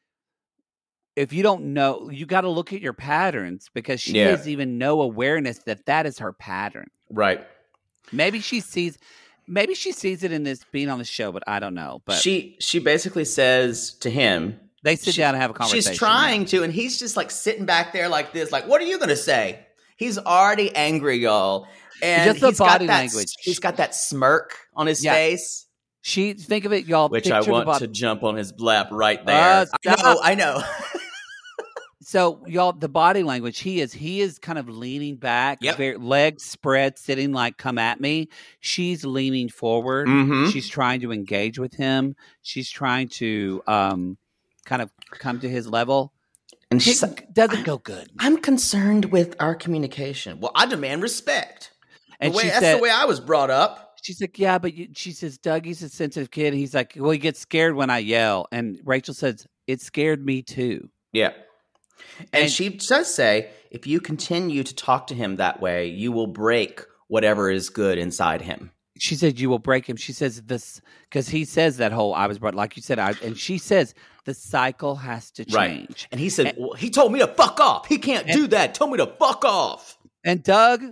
If you don't know, you got to look at your patterns because she Yeah. has even no awareness that that is her pattern. Right. Maybe she sees, maybe she sees it in this being on the show, but I don't know. But she she basically says to him, they sit she- down and have a conversation. she's trying to, and he's just like sitting back there like this, like, what are you going to say? He's already angry, y'all. And Just the he's got body that, language. He's got that smirk on his Yeah. face, She think of it, y'all. which I picture the want body- to jump on his lap right there. Uh, I know, stop. I know. So y'all, the body language. He is. He is kind of leaning back, Yep. very, legs spread, sitting like, "Come at me." She's leaning forward. Mhm. She's trying to engage with him. She's trying to um, kind of come to his level. And It she's doesn't go good. I'm concerned with our communication. Well, I demand respect. The And way, she that's said, the way I was brought up. she's like, yeah, but you, she says, Dougie's a sensitive kid. And he's like, well, he gets scared when I yell. And Rachel says, it scared me too. Yeah. And, And- she does say, if you continue to talk to him that way, you will break whatever is good inside him. She said, you will break him. She says this because he says that whole I was brought, like you said, I, and she says the cycle has to change. Right. And he said, well, he told me to fuck off. He can't and- do that. Told me to fuck off. And Doug,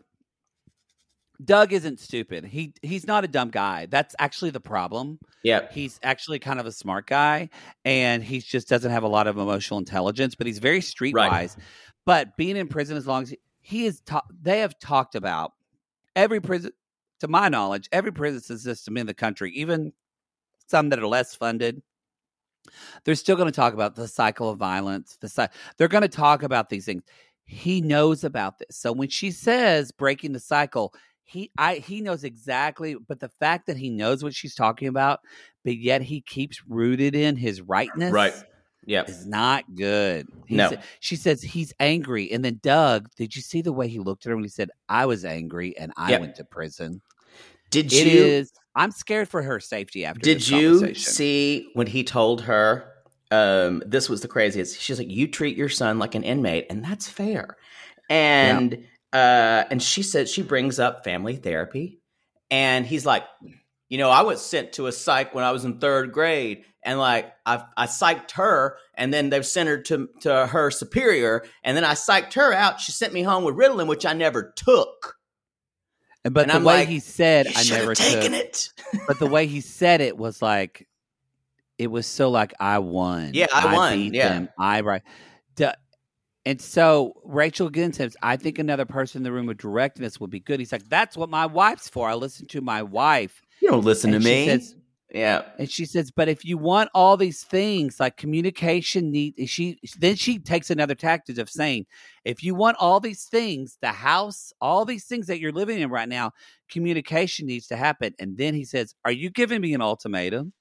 Doug isn't stupid. He he's not a dumb guy. That's actually the problem. Yeah. He's actually kind of a smart guy, and he just doesn't have a lot of emotional intelligence. But he's very streetwise. Right. But being in prison, as long as he, he is, ta- they have talked about every prison. To my knowledge, every prison system in the country, even some that are less funded, they're still going to talk about the cycle of violence. The cy- they're going to talk about these things. He knows about this. So when she says breaking the cycle, he I he knows exactly, but the fact that he knows what she's talking about, but yet he keeps rooted in his rightness, Right. Yeah. is not good. He No. said, she says he's angry, and then Doug, did you see the way he looked at her when he said, "I was angry and I Yep. went to prison"? Did It you? is. I'm scared for her safety after. Did this you conversation. see when he told her? Um, this was the craziest. She's like, "You treat your son like an inmate, and that's fair." And uh, and she said she brings up family therapy, and he's like, "You know, I was sent to a psych when I was in third grade, and like I I psyched her, and then they've sent her to to her superior, and then I psyched her out. She sent me home with Ritalin, which I never took." But And the I'm way like, he said, "You "I should never have taken took," it. but the way he said it was like, it was so like, I won. Yeah, I won, beat yeah. them. I right. Duh. And so Rachel again says, I think another person in the room with directing this would be good. He's like, that's what my wife's for. I listen to my wife. You don't listen And to she me." says- Yeah. And she says, but if you want all these things like communication need, she then she takes another tactic of saying, if you want all these things, the house, all these things that you're living in right now, communication needs to happen. And then he says, are you giving me an ultimatum?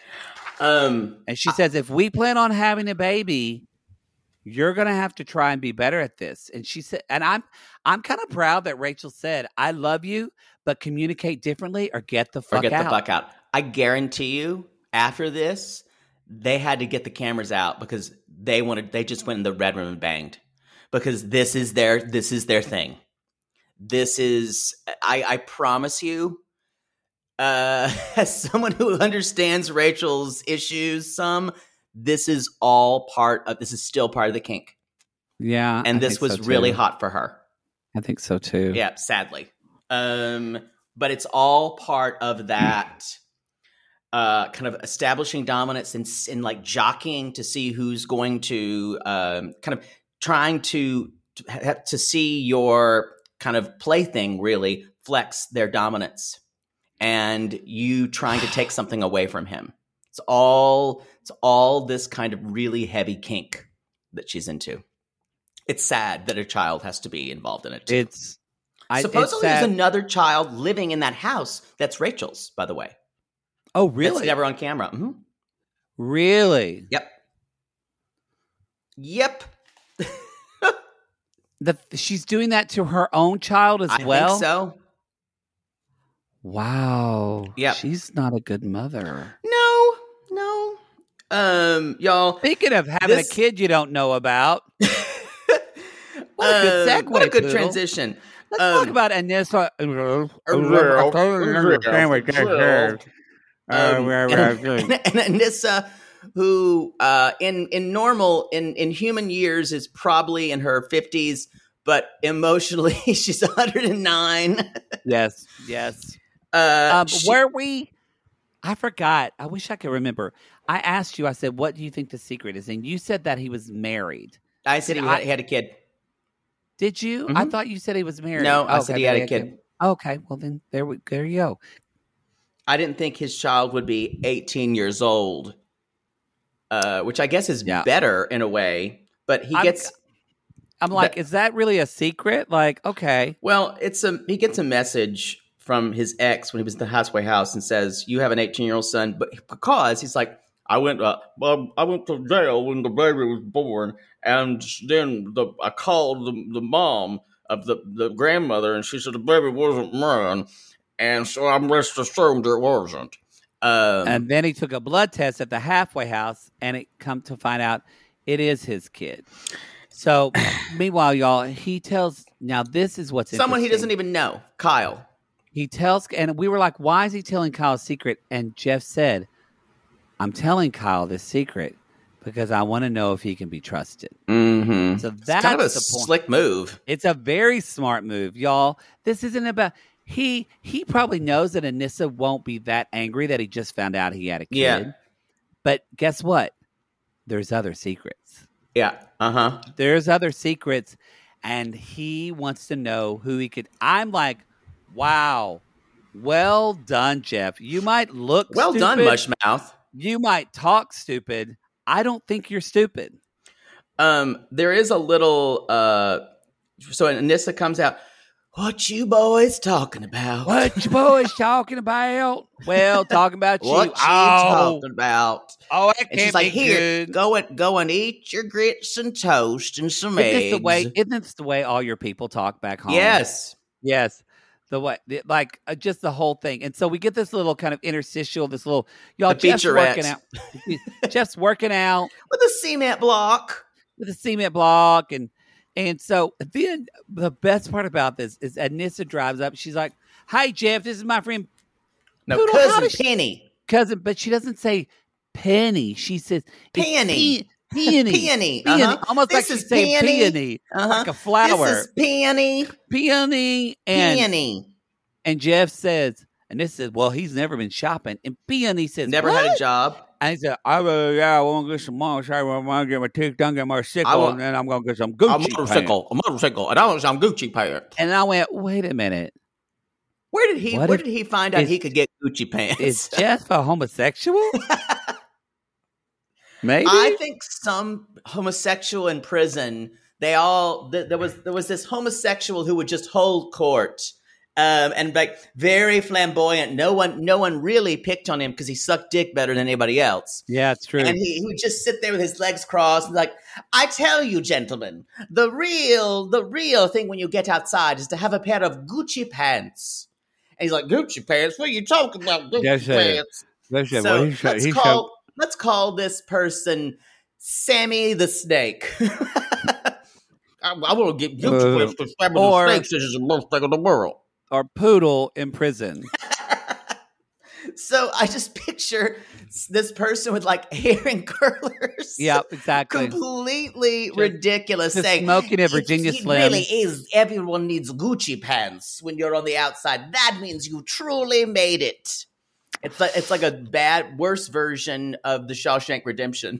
Um, And she says, if we plan on having a baby, you're going to have to try and be better at this. And she said, and I'm, I'm kind of proud that Rachel said, I love you, but communicate differently or get the fuck or get out. the fuck out. I guarantee you, after this, they had to get the cameras out because they wanted. They just went in the red room and banged because this is their this is their thing. This is. I, I promise you, uh, as someone who understands Rachel's issues, some this is all part of. This is still part of the kink, Yeah. and I this think was so, too. really hot for her. I think so too. Yeah, sadly. Um, but it's all part of that uh, kind of establishing dominance and, and like jockeying to see who's going to um, kind of trying to to, to see your kind of plaything really flex their dominance, and you trying to take something away from him. It's all it's all this kind of really heavy kink that she's into. It's sad that a child has to be involved in it too. It's I, Supposedly, it's there's sad. another child living in that house that's Rachel's, by the way. Oh, That's really? never on camera. hmm Really? Yep. Yep. The, she's doing that to her own child as I well? think so. Wow. Yep. She's not a good mother. No, no. Um, y'all. Speaking of having This- a kid you don't know about, what a good uh, segue, What a good Poodle. transition. Let's Um, talk about Anissa. Um, and, and, and Anissa, who uh, in in normal in in human years is probably in her fifties, but emotionally she's one hundred nine. Yes, yes. Uh, Um, she- were we? I forgot. I wish I could remember. I asked you. I said, "What do you think the secret is?" And you said that he was married. I said he Did had, I- he had a kid. Did you? I Mhm. thought you said he was married. No, I said he had a okay, kid. Okay, well then there we there you go. I didn't think his child would be eighteen years old, uh, which I guess is Yeah. better in a way. But he I'm- gets I'm like, That- is that really a secret? Like, okay, well, it's a he gets a message from his ex when he was at the halfway house and says, "You have an eighteen year old son," but because he's like, "I went, uh, well, I went to jail when the baby was born, and then the I called the, the mom of the, the grandmother, and she said the baby wasn't mine, and so I'm just assumed it wasn't." Um, and then he took a blood test at the halfway house, and it come to find out it is his kid. So, meanwhile, y'all, he tells now this is what's someone he interesting. doesn't even know, Kyle. He tells, and we were like, why is he telling Kyle a secret? And Jeff said, I'm telling Kyle this secret because I want to know if he can be trusted. Mm-hmm. So It's that's kind of a the point. slick move. It's a very smart move, y'all. This isn't about he. He probably knows that Anissa won't be that angry that he just found out he had a kid. Yeah. But guess what? There's other secrets. Yeah. Uh huh. There's other secrets, and he wants to know who he could. I'm like, wow, well done, Jeff. You might look Well done, stupid. Mushmouth. You might talk stupid. I don't think you're stupid. Um, there is a little. Uh, so Anissa comes out. What you boys talking about? What you boys talking about? Well, talking about you. What you oh, talking about? oh, that And can't she's like, be here, good. go and go and eat your grits and toast and some Isn't this eggs. the way? Isn't this the way all your people talk back home? Yes. Yes. The way, the, like, uh, just the whole thing. And so we get this little kind of interstitial, this little, y'all, The Jeff's working featurettes. out. Jeff's working out With a cement block. with a cement block. And, and so then the best part about this is Anissa drives up. She's like, hi, Jeff, this is my friend No, Poodle, how cousin does she- Penny. cousin, but she doesn't say Penny. She says it's Penny. Pe- Peony. Peony. Peony. Uh-huh. Almost This like is she's saying peony. peony. Uh-huh. Like a flower. This is Penny. Peony. And, Penny. and Jeff says, and this says, well, he's never been shopping. And Peony says, Never what? had a job. And he said, I will, yeah, I want to get some money. I want to get my teeth done, get my I sickle, want- and then I'm going to get some A Gucci motorcycle. A motorcycle. And I want some Gucci pants. pants. And I went, wait a minute. Where did he What where if- did he find out is- he could get Gucci pants? Is Jeff a homosexual? Maybe. I think some homosexual in prison, they all th- there was there was this homosexual who would just hold court. Um, and like very flamboyant. No one, no one really picked on him because he sucked dick better than anybody else. yeah, it's true. And he, he would just sit there with his legs crossed and like, I tell you, gentlemen, the real, the real thing when you get outside is to have a pair of Gucci pants. And he's like, Gucci pants? What are you talking about? Gucci Yes, sir. pants. Let's say, So well, he's, let's he's call let's call this person Sammy the Snake. I, I want to get Gucci Uh, pants because Sammy or- the Snake says it's the most thing in the world. or Poodle in prison. So I just picture this person with like hair and curlers. Yeah, exactly. Completely Just- ridiculous. just saying smoking a "It- Virginia it Slim." really is. Everyone needs Gucci pants when you're on the outside. That means you truly made it. It's like it's like a bad, worse version of the Shawshank Redemption.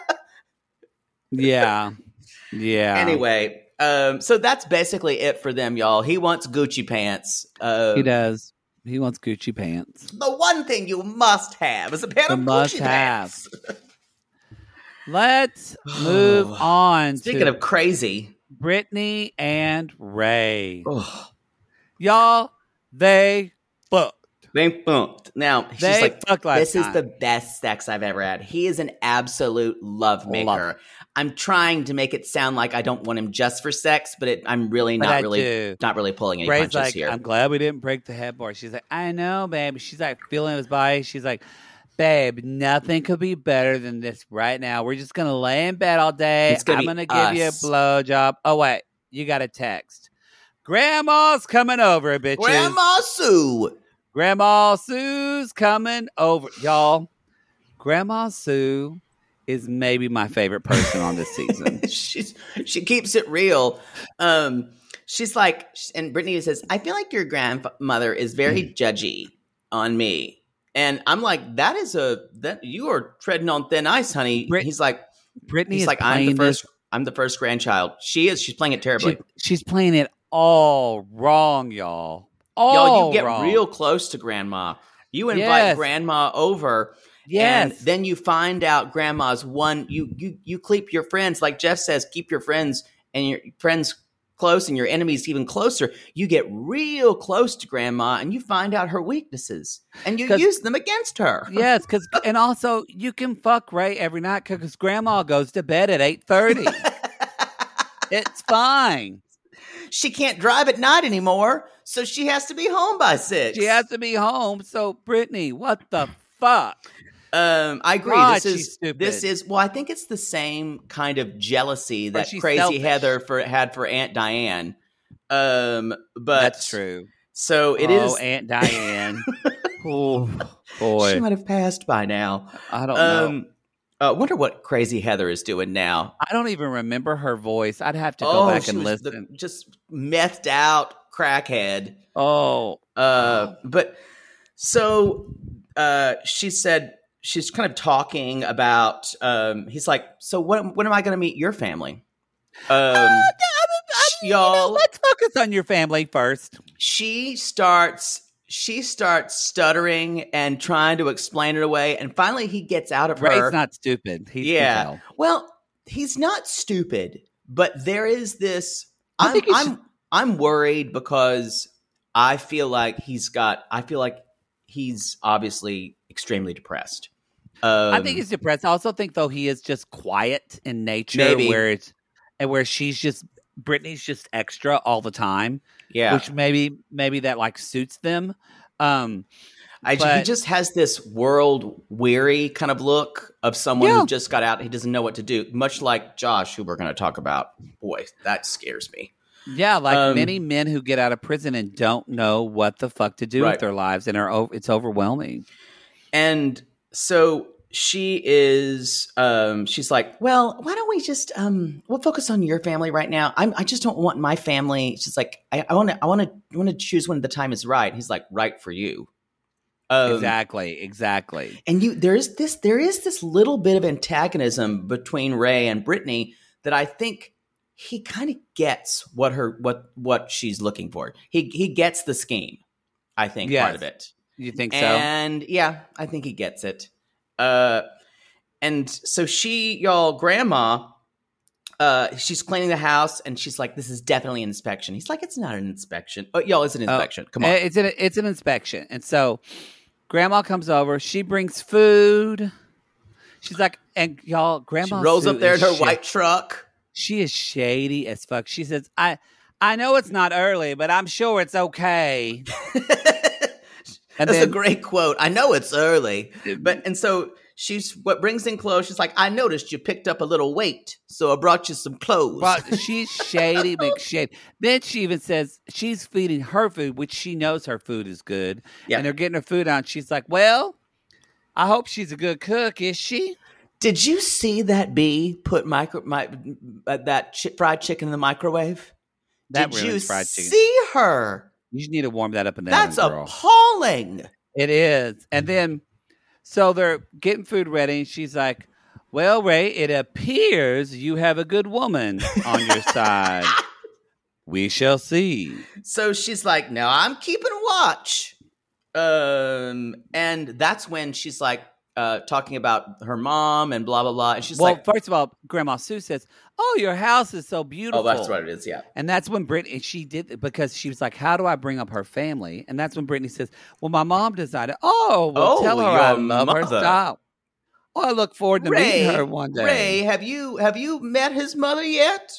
Yeah. Yeah. Anyway, um, so that's basically it for them, y'all. He wants Gucci pants. Uh, He does. He wants Gucci pants. The one thing you must have is a pair The of must Gucci have. pants. Let's move on Speaking to of crazy, Brittany and Ray. ugh, Y'all, they fucked. they funked. Now she's They like, fucked last "This is time. the best sex I've ever had." He is an absolute love maker. Love. I'm trying to make it sound like I don't want him just for sex, but it, I'm really But not I really do. not really pulling any Ray's punches like, here. I'm glad we didn't break the headboard. She's like, I know, babe. She's like feeling his body. She's like, babe, nothing could be better than this right now. We're just gonna lay in bed all day. It's gonna I'm be gonna give you a us. blowjob. Oh wait, you got a text. Grandma's coming over, bitches. Grandma Sue. Grandma Sue's coming over, y'all. Grandma Sue is maybe my favorite person on this season. She's she keeps it real. Um, she's like, and Brittany says, "I feel like your grandmother is very Mm. judgy on me," and I'm like, "That is a that you are treading on thin ice, honey." Brit- he's like, Brittany he's is like, "I'm the playing first. this- I'm the first grandchild." She is. She's playing it terribly. She, she's playing it all wrong, y'all. All Y'all, you get wrong. real close to grandma. You invite Yes. grandma over. Yes. And then you find out grandma's one, you you you keep your friends, like Jeff says, keep your friends and your friends close and your enemies even closer. You get real close to grandma and you find out her weaknesses and you 'Cause- use them against her. Yes, because and also you can fuck Ray every night because Grandma goes to bed at eight thirty. It's fine. She can't drive at night anymore, so she has to be home by six. She has to be home. So Brittany, what the fuck? Um, I agree. God, this she's is stupid. this is well. I think it's the same kind of jealousy that she's Crazy selfish. Heather for had for Aunt Diane. Um, but That's true. So it oh, is. Aunt Diane. Oh boy, She might have passed by now. I don't know. Um, I wonder what Crazy Heather is doing now. I don't even remember her voice. I'd have to go oh, back she and was the- listen. just methed out crackhead. oh, Uh, but so uh, she said she's kind of talking about. Um, he's like, so when when am I going to meet your family? Um, you know, y'all, let's focus on your family first. she starts. She starts stuttering and trying to explain it away, and finally he gets out of her. Ray's not stupid. He's Yeah. tell. Well, he's not stupid, but there is this. I I'm, think he's I'm, just- I'm worried because I feel like he's got. I feel like he's obviously extremely depressed. Um, I think he's depressed. I also think though he is just quiet in nature, Maybe. where it's and where she's just Brittany's just extra all the time. yeah. Which maybe maybe that like suits them. Um, I, he but- just has this world weary kind of look of someone Yeah. who just got out. He doesn't know what to do. Much like Josh, who we're going to talk about. Boy, that scares me. Yeah, like Um, many men who get out of prison and don't know what the fuck to do Right. with their lives, and are o- it's overwhelming. And so she is. Um, she's like, well, why don't we just um, we'll focus on your family right now. I'm, I just don't want my family. She's like, I want to. I want to. Want to choose when the time is right. He's like, right for you. Um, Exactly, exactly. And you, there is this, there is this little bit of antagonism between Ray and Brittany that I think he kind of gets what her, what, what she's looking for. He, he gets the scheme. I think Yes. part of it. You think so? And yeah, I think he gets it. Uh, and so she, y'all, grandma, uh, she's cleaning the house and she's like, this is definitely an inspection. He's like, it's not an inspection. Oh, y'all, it's an inspection. Come on. Uh, It's an it's an inspection, and so Grandma comes over. She brings food. She's like, and y'all, She Grandma rolls Sue up there in is her sha- white truck. She is shady as fuck. She says, "I I know it's not early, but I'm sure it's okay." And That's then a great quote. I know it's early, but and so she's what brings in clothes. She's like, I noticed you picked up a little weight, so I brought you some clothes. Well, she's shady, McShady. Then she even says she's feeding her food, which she knows her food is good. Yeah. And they're getting her food on. She's like, well, I hope she's a good cook, is she? Did you see that bee put micro my, uh, that chi- fried chicken in the microwave? That Did you ruins fried chicken. see her? You just need to warm that up in the That's oven, girl. appalling. It is. And then, so they're getting food ready. And she's like, well, Ray, it appears you have a good woman on your side. We shall see. So she's like, no, I'm keeping watch. Um, and that's when she's like uh, talking about her mom and blah, blah, blah. And she's Well, like, first of all, Grandma Sue says, oh, your house is so oh, beautiful. that's what it is. Yeah. And that's when Brittany, she did it because she was like, how do I bring up her family? And that's when Brittany says, well, my mom decided, oh, well, Oh, tell her your I love her mother. style. Well, I look forward to Ray, meeting her one day. Ray, have you have you met his mother yet?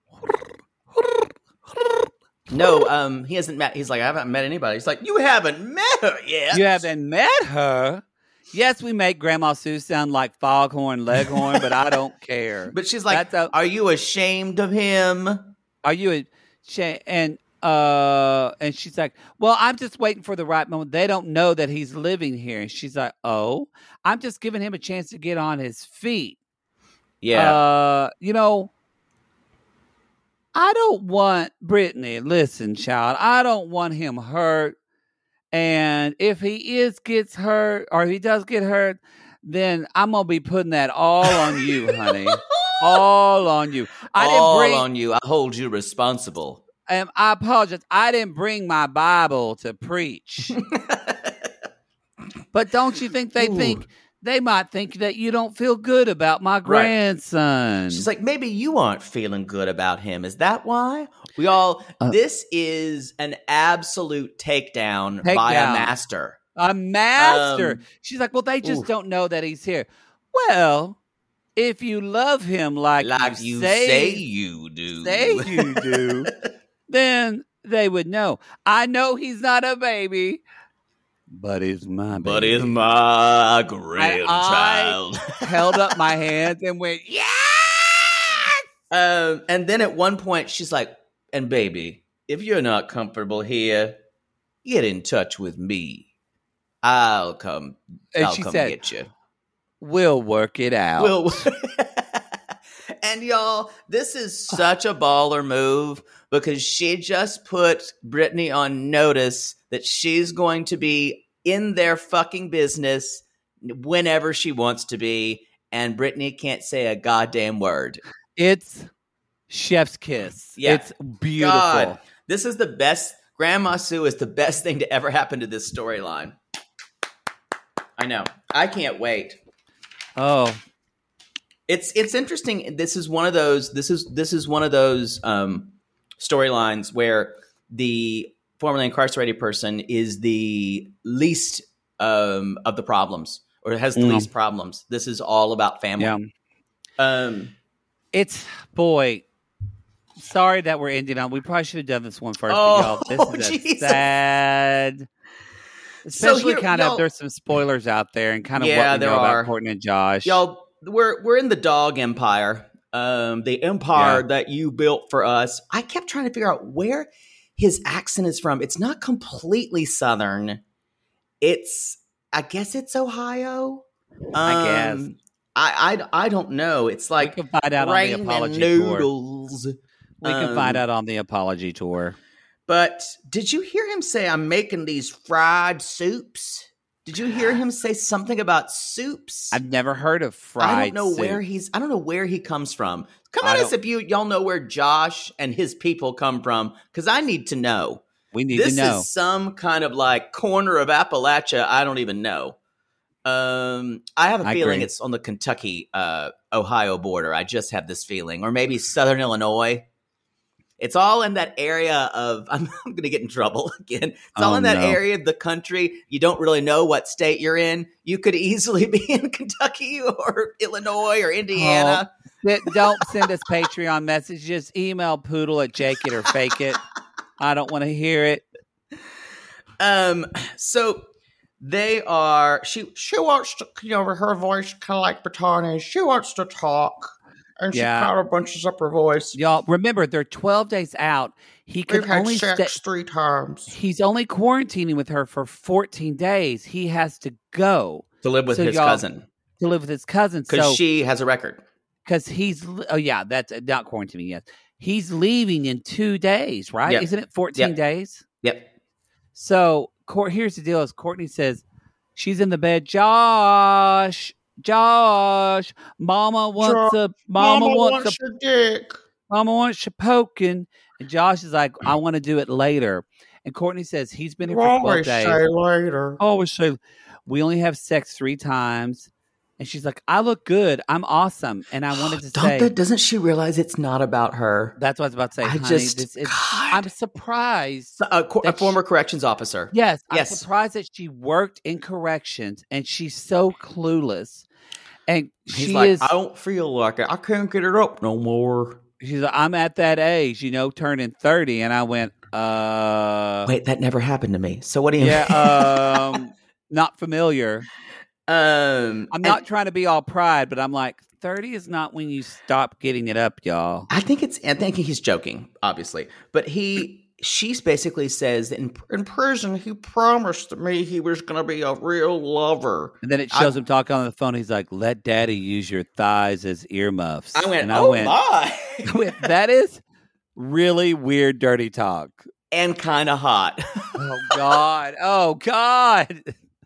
No, um, he hasn't met. He's like, I haven't met anybody. He's like, you haven't met her yet. You haven't met her? Yes, we make Grandma Sue sound like Foghorn Leghorn, but I don't care. But she's like, That's a- are you ashamed of him? Are you a sh- and uh and she's like, well, I'm just waiting for the right moment. They don't know that he's living here. And she's like, oh, I'm just giving him a chance to get on his feet. Yeah. Uh, you know, I don't want Brittany. Listen, child, I don't want him hurt. And if he is gets hurt, or if he does get hurt, then I'm gonna be putting that all on you, honey. All on you. I All didn't bring. on you. I hold you responsible. Um, I apologize. I didn't bring my Bible to preach. But don't you think they Ooh. think they might think that you don't feel good about my grandson? She's like, maybe you aren't feeling good about him. Is that why? We all, Uh, this is an absolute takedown, by Takedown. a master. A master. Um, She's like, well, they just oof. don't know that he's here. Well, if you love him like, Like you, you say, say you do. say you do, then they would know. I know he's not a baby, but he's my baby. But it's my grandchild. Held up my hands and went, yeah. Um, and then at one point, she's like, and baby, if you're not comfortable here, get in touch with me. I'll come. And I'll she come said, get you. We'll work it out. Will. And y'all, this is such a baller move because she just put Brittany on notice that she's going to be in their fucking business whenever she wants to be, and Brittany can't say a goddamn word. It's chef's kiss. Yeah. It's beautiful. God, this is the best. Grandma Sue is the best thing to ever happen to this storyline. I know. I can't wait. Oh, It's it's interesting. This is one of those. This is this is one of those um, storylines where the formerly incarcerated person is the least um, of the problems, or has the Mm. least problems. This is all about family. Yeah. Um, It's boy. Sorry that we're ending on. We probably should have done this one first. Oh, but y'all, this is a Jesus. sad. Especially here, kind of y'all- there's some spoilers out there and kind of Yeah, what we there know are. about Courtney and Josh. Y'all, we're we're in the dog empire, um, the empire Yeah. that you built for us. I kept trying to figure out where his accent is from. It's not completely Southern. It's, I guess it's Ohio. I guess. Um, I, I I don't know. It's like we can find out on the rain and apology tour. noodles. We can Um, find out on the apology tour. But did you hear him say, "I'm making these fried soups"? Did you hear him say something about soups? I've never heard of fried. I don't know soup. where he's. I don't know where he comes from. Come I on, us don't- if you y'all know where Josh and his people come from, because I need to know. We need This to know. is some kind of like corner of Appalachia. I don't even know. Um, I have a I feeling agree. it's on the Kentucky uh, Ohio border. I just have this feeling, or maybe Southern Illinois. It's all in that area of. I'm, I'm going to get in trouble again. It's all Oh, in that no. area of the country. You don't really know what state you're in. You could easily be in Kentucky or Illinois or Indiana. Th- Don't send us Patreon messages. Email Poodle at Jake It or Fake It. I don't want to hear it. Um, so they are. She she wants to, you know, her voice kind of like Brittany. She wants to talk, and Yeah. she kind of bunches up her voice. Y'all, remember, they're twelve days out. He We've can had only sex stay. three times He's only quarantining with her for fourteen days. He has to go to live with So his y'all- cousin to live with his cousin. because So, she has a record. because he's, oh, yeah, that's uh, not quarantining yet. He's leaving in two days, right? Yep. Isn't it fourteen Yep. days? Yep. So, Court, here's the deal: is Courtney says she's in the bed. Josh, Josh, Mama wants a Mama, wants, a your dick. Mama wants you poking, and Josh is like, I want to do it later. And Courtney says he's been here for twelve days. later. Always say we only have sex three times, and she's like, I look good, I'm awesome, and I wanted to Don't say the- doesn't she realize it's not about her? that's what I was about to say. I honey, just- this is, God. I'm surprised. A, co- a that former corrections officer. Yes, Yes. I'm surprised that she worked in corrections and she's so clueless. And He's she like, is. I don't feel like it. I can't get it up no more. She's like, I'm at that age, you know, turning thirty, and I went, uh, Wait, that never happened to me. So what do you yeah, um, not familiar. um, I'm not trying to be all pride, but I'm like, thirty is not when you stop getting it up, y'all. I think it's. I think he's joking, obviously, but he. She's basically says that in, in prison he promised me he was going to be a real lover. And then it shows him talking on the phone. He's like, "Let Daddy use your thighs as earmuffs." I went, and I oh went, my, I went, that is really weird, dirty talk. and kind of hot. Oh God! Oh God!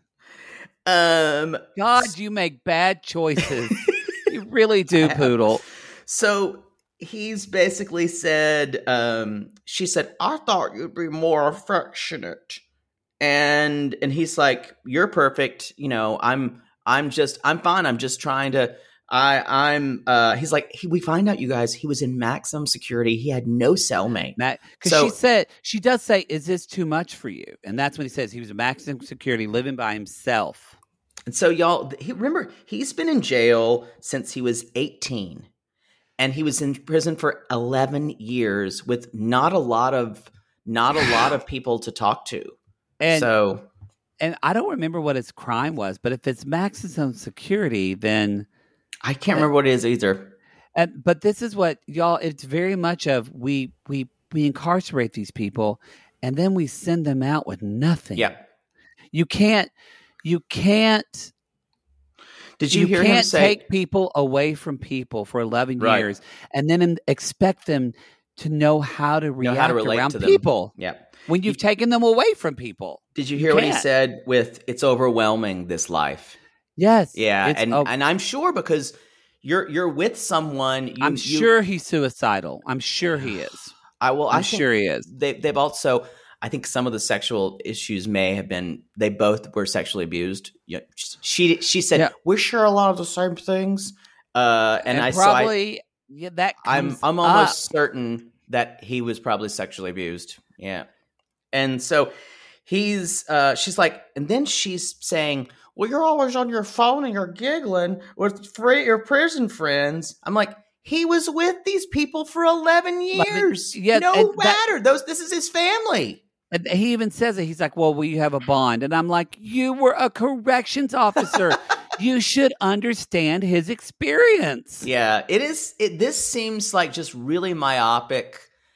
um, God, you make bad choices. You really do, Poodle. so he's basically said, um, she said, I thought you'd be more affectionate. And and he's like, you're perfect. You know, I'm I'm just I'm fine. I'm just trying to I I'm uh he's like he, we find out, you guys, he was in maximum security. He had no cellmate. Matt, because So- she said she does say, "Is this too much for you?" And that's when he says he was a maximum security, living by himself. And so y'all, he, remember, he's been in jail since he was eighteen. And he was in prison for eleven years with not a lot of not a lot of people to talk to. And so and I don't remember what his crime was, but if it's maximum security, then I can't remember what it is either. and but this is what y'all. It's very much of we we we incarcerate these people, and then we send them out with nothing. Yeah. You can't. You can't. Did you, hear him can't say take people away from people for eleven Right. years and then expect them to know how to know react how to relate around to them? people Yeah. when you've taken them away from people. Did you You hear what he can't. said with it's overwhelming, this life? Yes. Yeah, It's- and oh, and I'm sure because you're you're with someone you, I'm you- sure he's suicidal. I'm sure he is. I will I'm I think sure he is. they they've also I think some of the sexual issues may have been they both were sexually abused. Yeah, she she said Yeah. we share a lot of the same things, uh, and, And, I so I, probably yeah, that I'm comes I'm up. almost certain that he was probably sexually abused. Yeah. And so he's, uh, she's like, and then she's saying, well, you're always on your phone and you're giggling with free, your prison friends. I'm like, he was with these people for eleven years. Yeah, no that, matter. Those, this is his family. And he even says it. He's like, well, we have a bond. And I'm like, you were a corrections officer. You should understand his experience. Yeah, it is. It, this seems like just really myopic.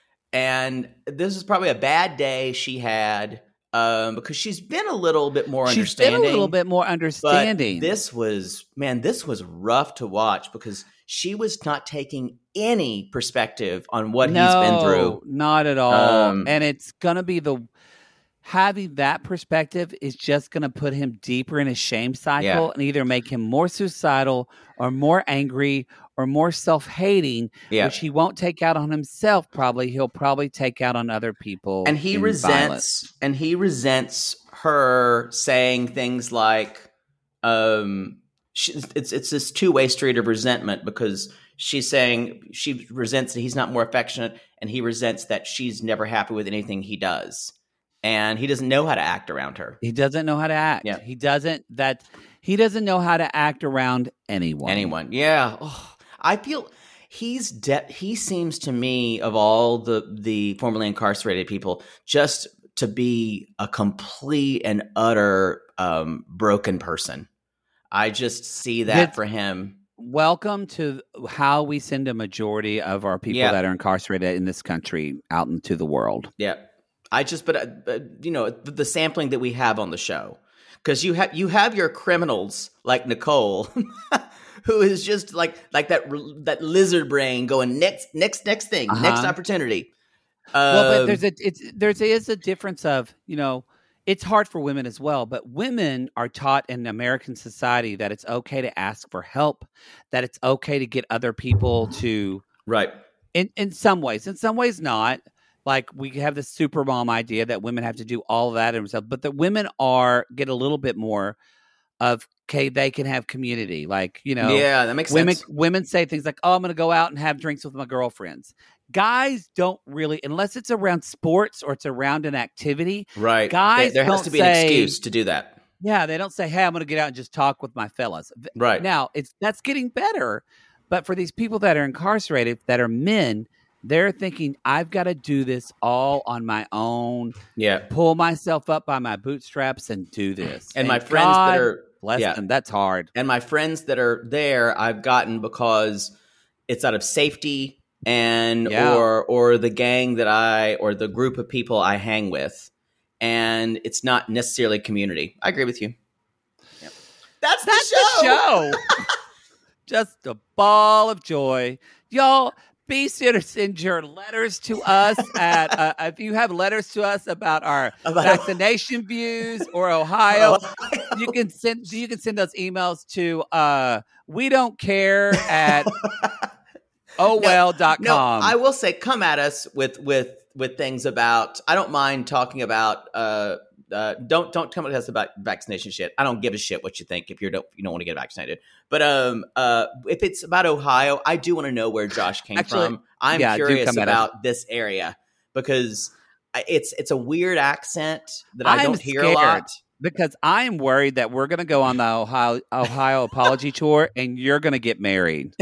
And this is probably a bad day she had um, because she's been a little bit more she's understanding. She's been a little bit more understanding. But this was, man, this was rough to watch because she was not taking any perspective on what no, he's been through. Not at all. Um, and it's going to be the... Having that perspective is just going to put him deeper in a shame cycle yeah. and either make him more suicidal or more angry or more self-hating, yeah. which he won't take out on himself probably. He'll probably take out on other people. And he resents violence. and he resents her saying things like, um, she, it's it's this two-way street of resentment because she's saying she resents that he's not more affectionate and he resents that she's never happy with anything he does. And he doesn't know how to act around her. He doesn't know how to act. Yeah. He doesn't that he doesn't know how to act around anyone. Anyone. Yeah. Oh, I feel he's de- he seems to me of all the the formerly incarcerated people just to be a complete and utter um, broken person. I just see that it's, for him. Welcome to how we send a majority of our people yeah. that are incarcerated in this country out into the world. Yeah. I just, but, uh, but you know, the, the sampling that we have on the show, because you have you have your criminals like Nicole, who is just like like that that lizard brain going next next next thing, uh-huh. next opportunity. Um, well, but there's a it's there's a, is a difference of you know it's hard for women as well, but women are taught in American society that it's okay to ask for help, that it's okay to get other people to right in in some ways, in some ways not. Like we have this super mom idea that women have to do all of that themselves, but the women are get a little bit more of okay, they can have community. Like, you know, yeah, that makes women, sense. Women say things like, oh, I'm going to go out and have drinks with my girlfriends. Guys don't really, unless it's around sports or it's around an activity. Right. Guys, there, there has don't to be say, an excuse to do that. Yeah. They don't say, hey, I'm going to get out and just talk with my fellas. Right. Now it's, that's getting better. But for these people that are incarcerated, that are men, they're thinking, I've got to do this all on my own. Yeah. Pull myself up by my bootstraps and do this. And, and my friends God that are bless yeah. them, that's hard. And my friends that are there, I've gotten because it's out of safety and yeah. or or the gang that I or the group of people I hang with. And it's not necessarily community. I agree with you. Yep. That's, that's the show. The show. Just a ball of joy. Y'all, be sure to send your letters to us at uh, if you have letters to us about our about vaccination Ohio. views or Ohio, Ohio, you can send you can send us emails to uh, we don't care at oh well dot com. No, I will say come at us with with with things about I don't mind talking about uh, uh, don't don't come at us about vaccination shit. I don't give a shit what you think if you don't you don't want to get vaccinated. But um, uh, if it's about Ohio, I do want to know where Josh came Actually, from. I'm yeah, curious about this area because it's it's a weird accent that I I'm don't hear scared a lot. Because I'm worried that we're going to go on the Ohio Ohio apology tour and you're going to get married.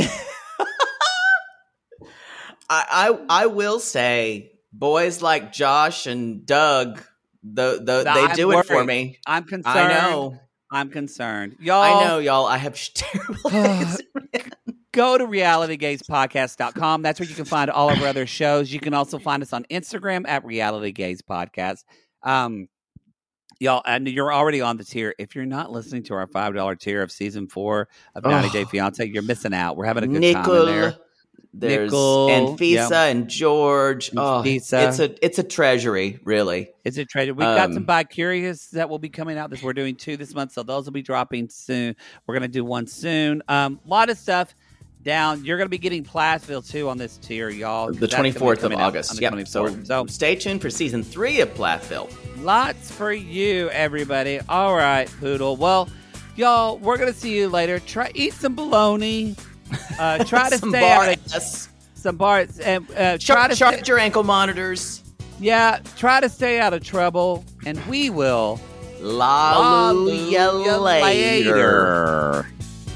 I, I I will say, boys like Josh and Doug, the the they I'm do worried. it for me. I'm concerned. I know. I'm concerned. Y'all. I know, y'all. I have terrible days. Go to reality gaze podcast dot com. That's where you can find all of our other shows. You can also find us on Instagram at Reality Gaze Podcast. Um, y'all, and you're already on the tier. If you're not listening to our five dollar tier of season four of ninety Day Fiance, you're missing out. We're having a good Nickel, time in there. There's Nickel, and Fisa yeah. and George. Oh, Fisa. it's a it's a treasury, really. It's a treasure. We've um, got some Bi-Curious that will be coming out. This we're doing two this month, so those will be dropping soon. We're gonna do one soon. A um, lot of stuff down. You're gonna be getting Plathville too on this tier, y'all. The twenty-fourth of August. Yep. So, so stay tuned for season three of Plathville. Lots for you, everybody. All right, Poodle. Well, y'all, we're gonna see you later. Try eat some bologna. Uh, try to some stay bar out of ass. some bars and uh, try Sharp, to sharp stay, your ankle monitors. yeah, try to stay out of trouble, and we will Loloo ya later.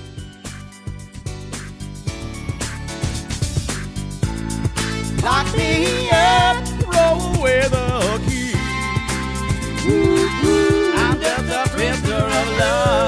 Lock me up, roll away the key. I'm just a prisoner of love.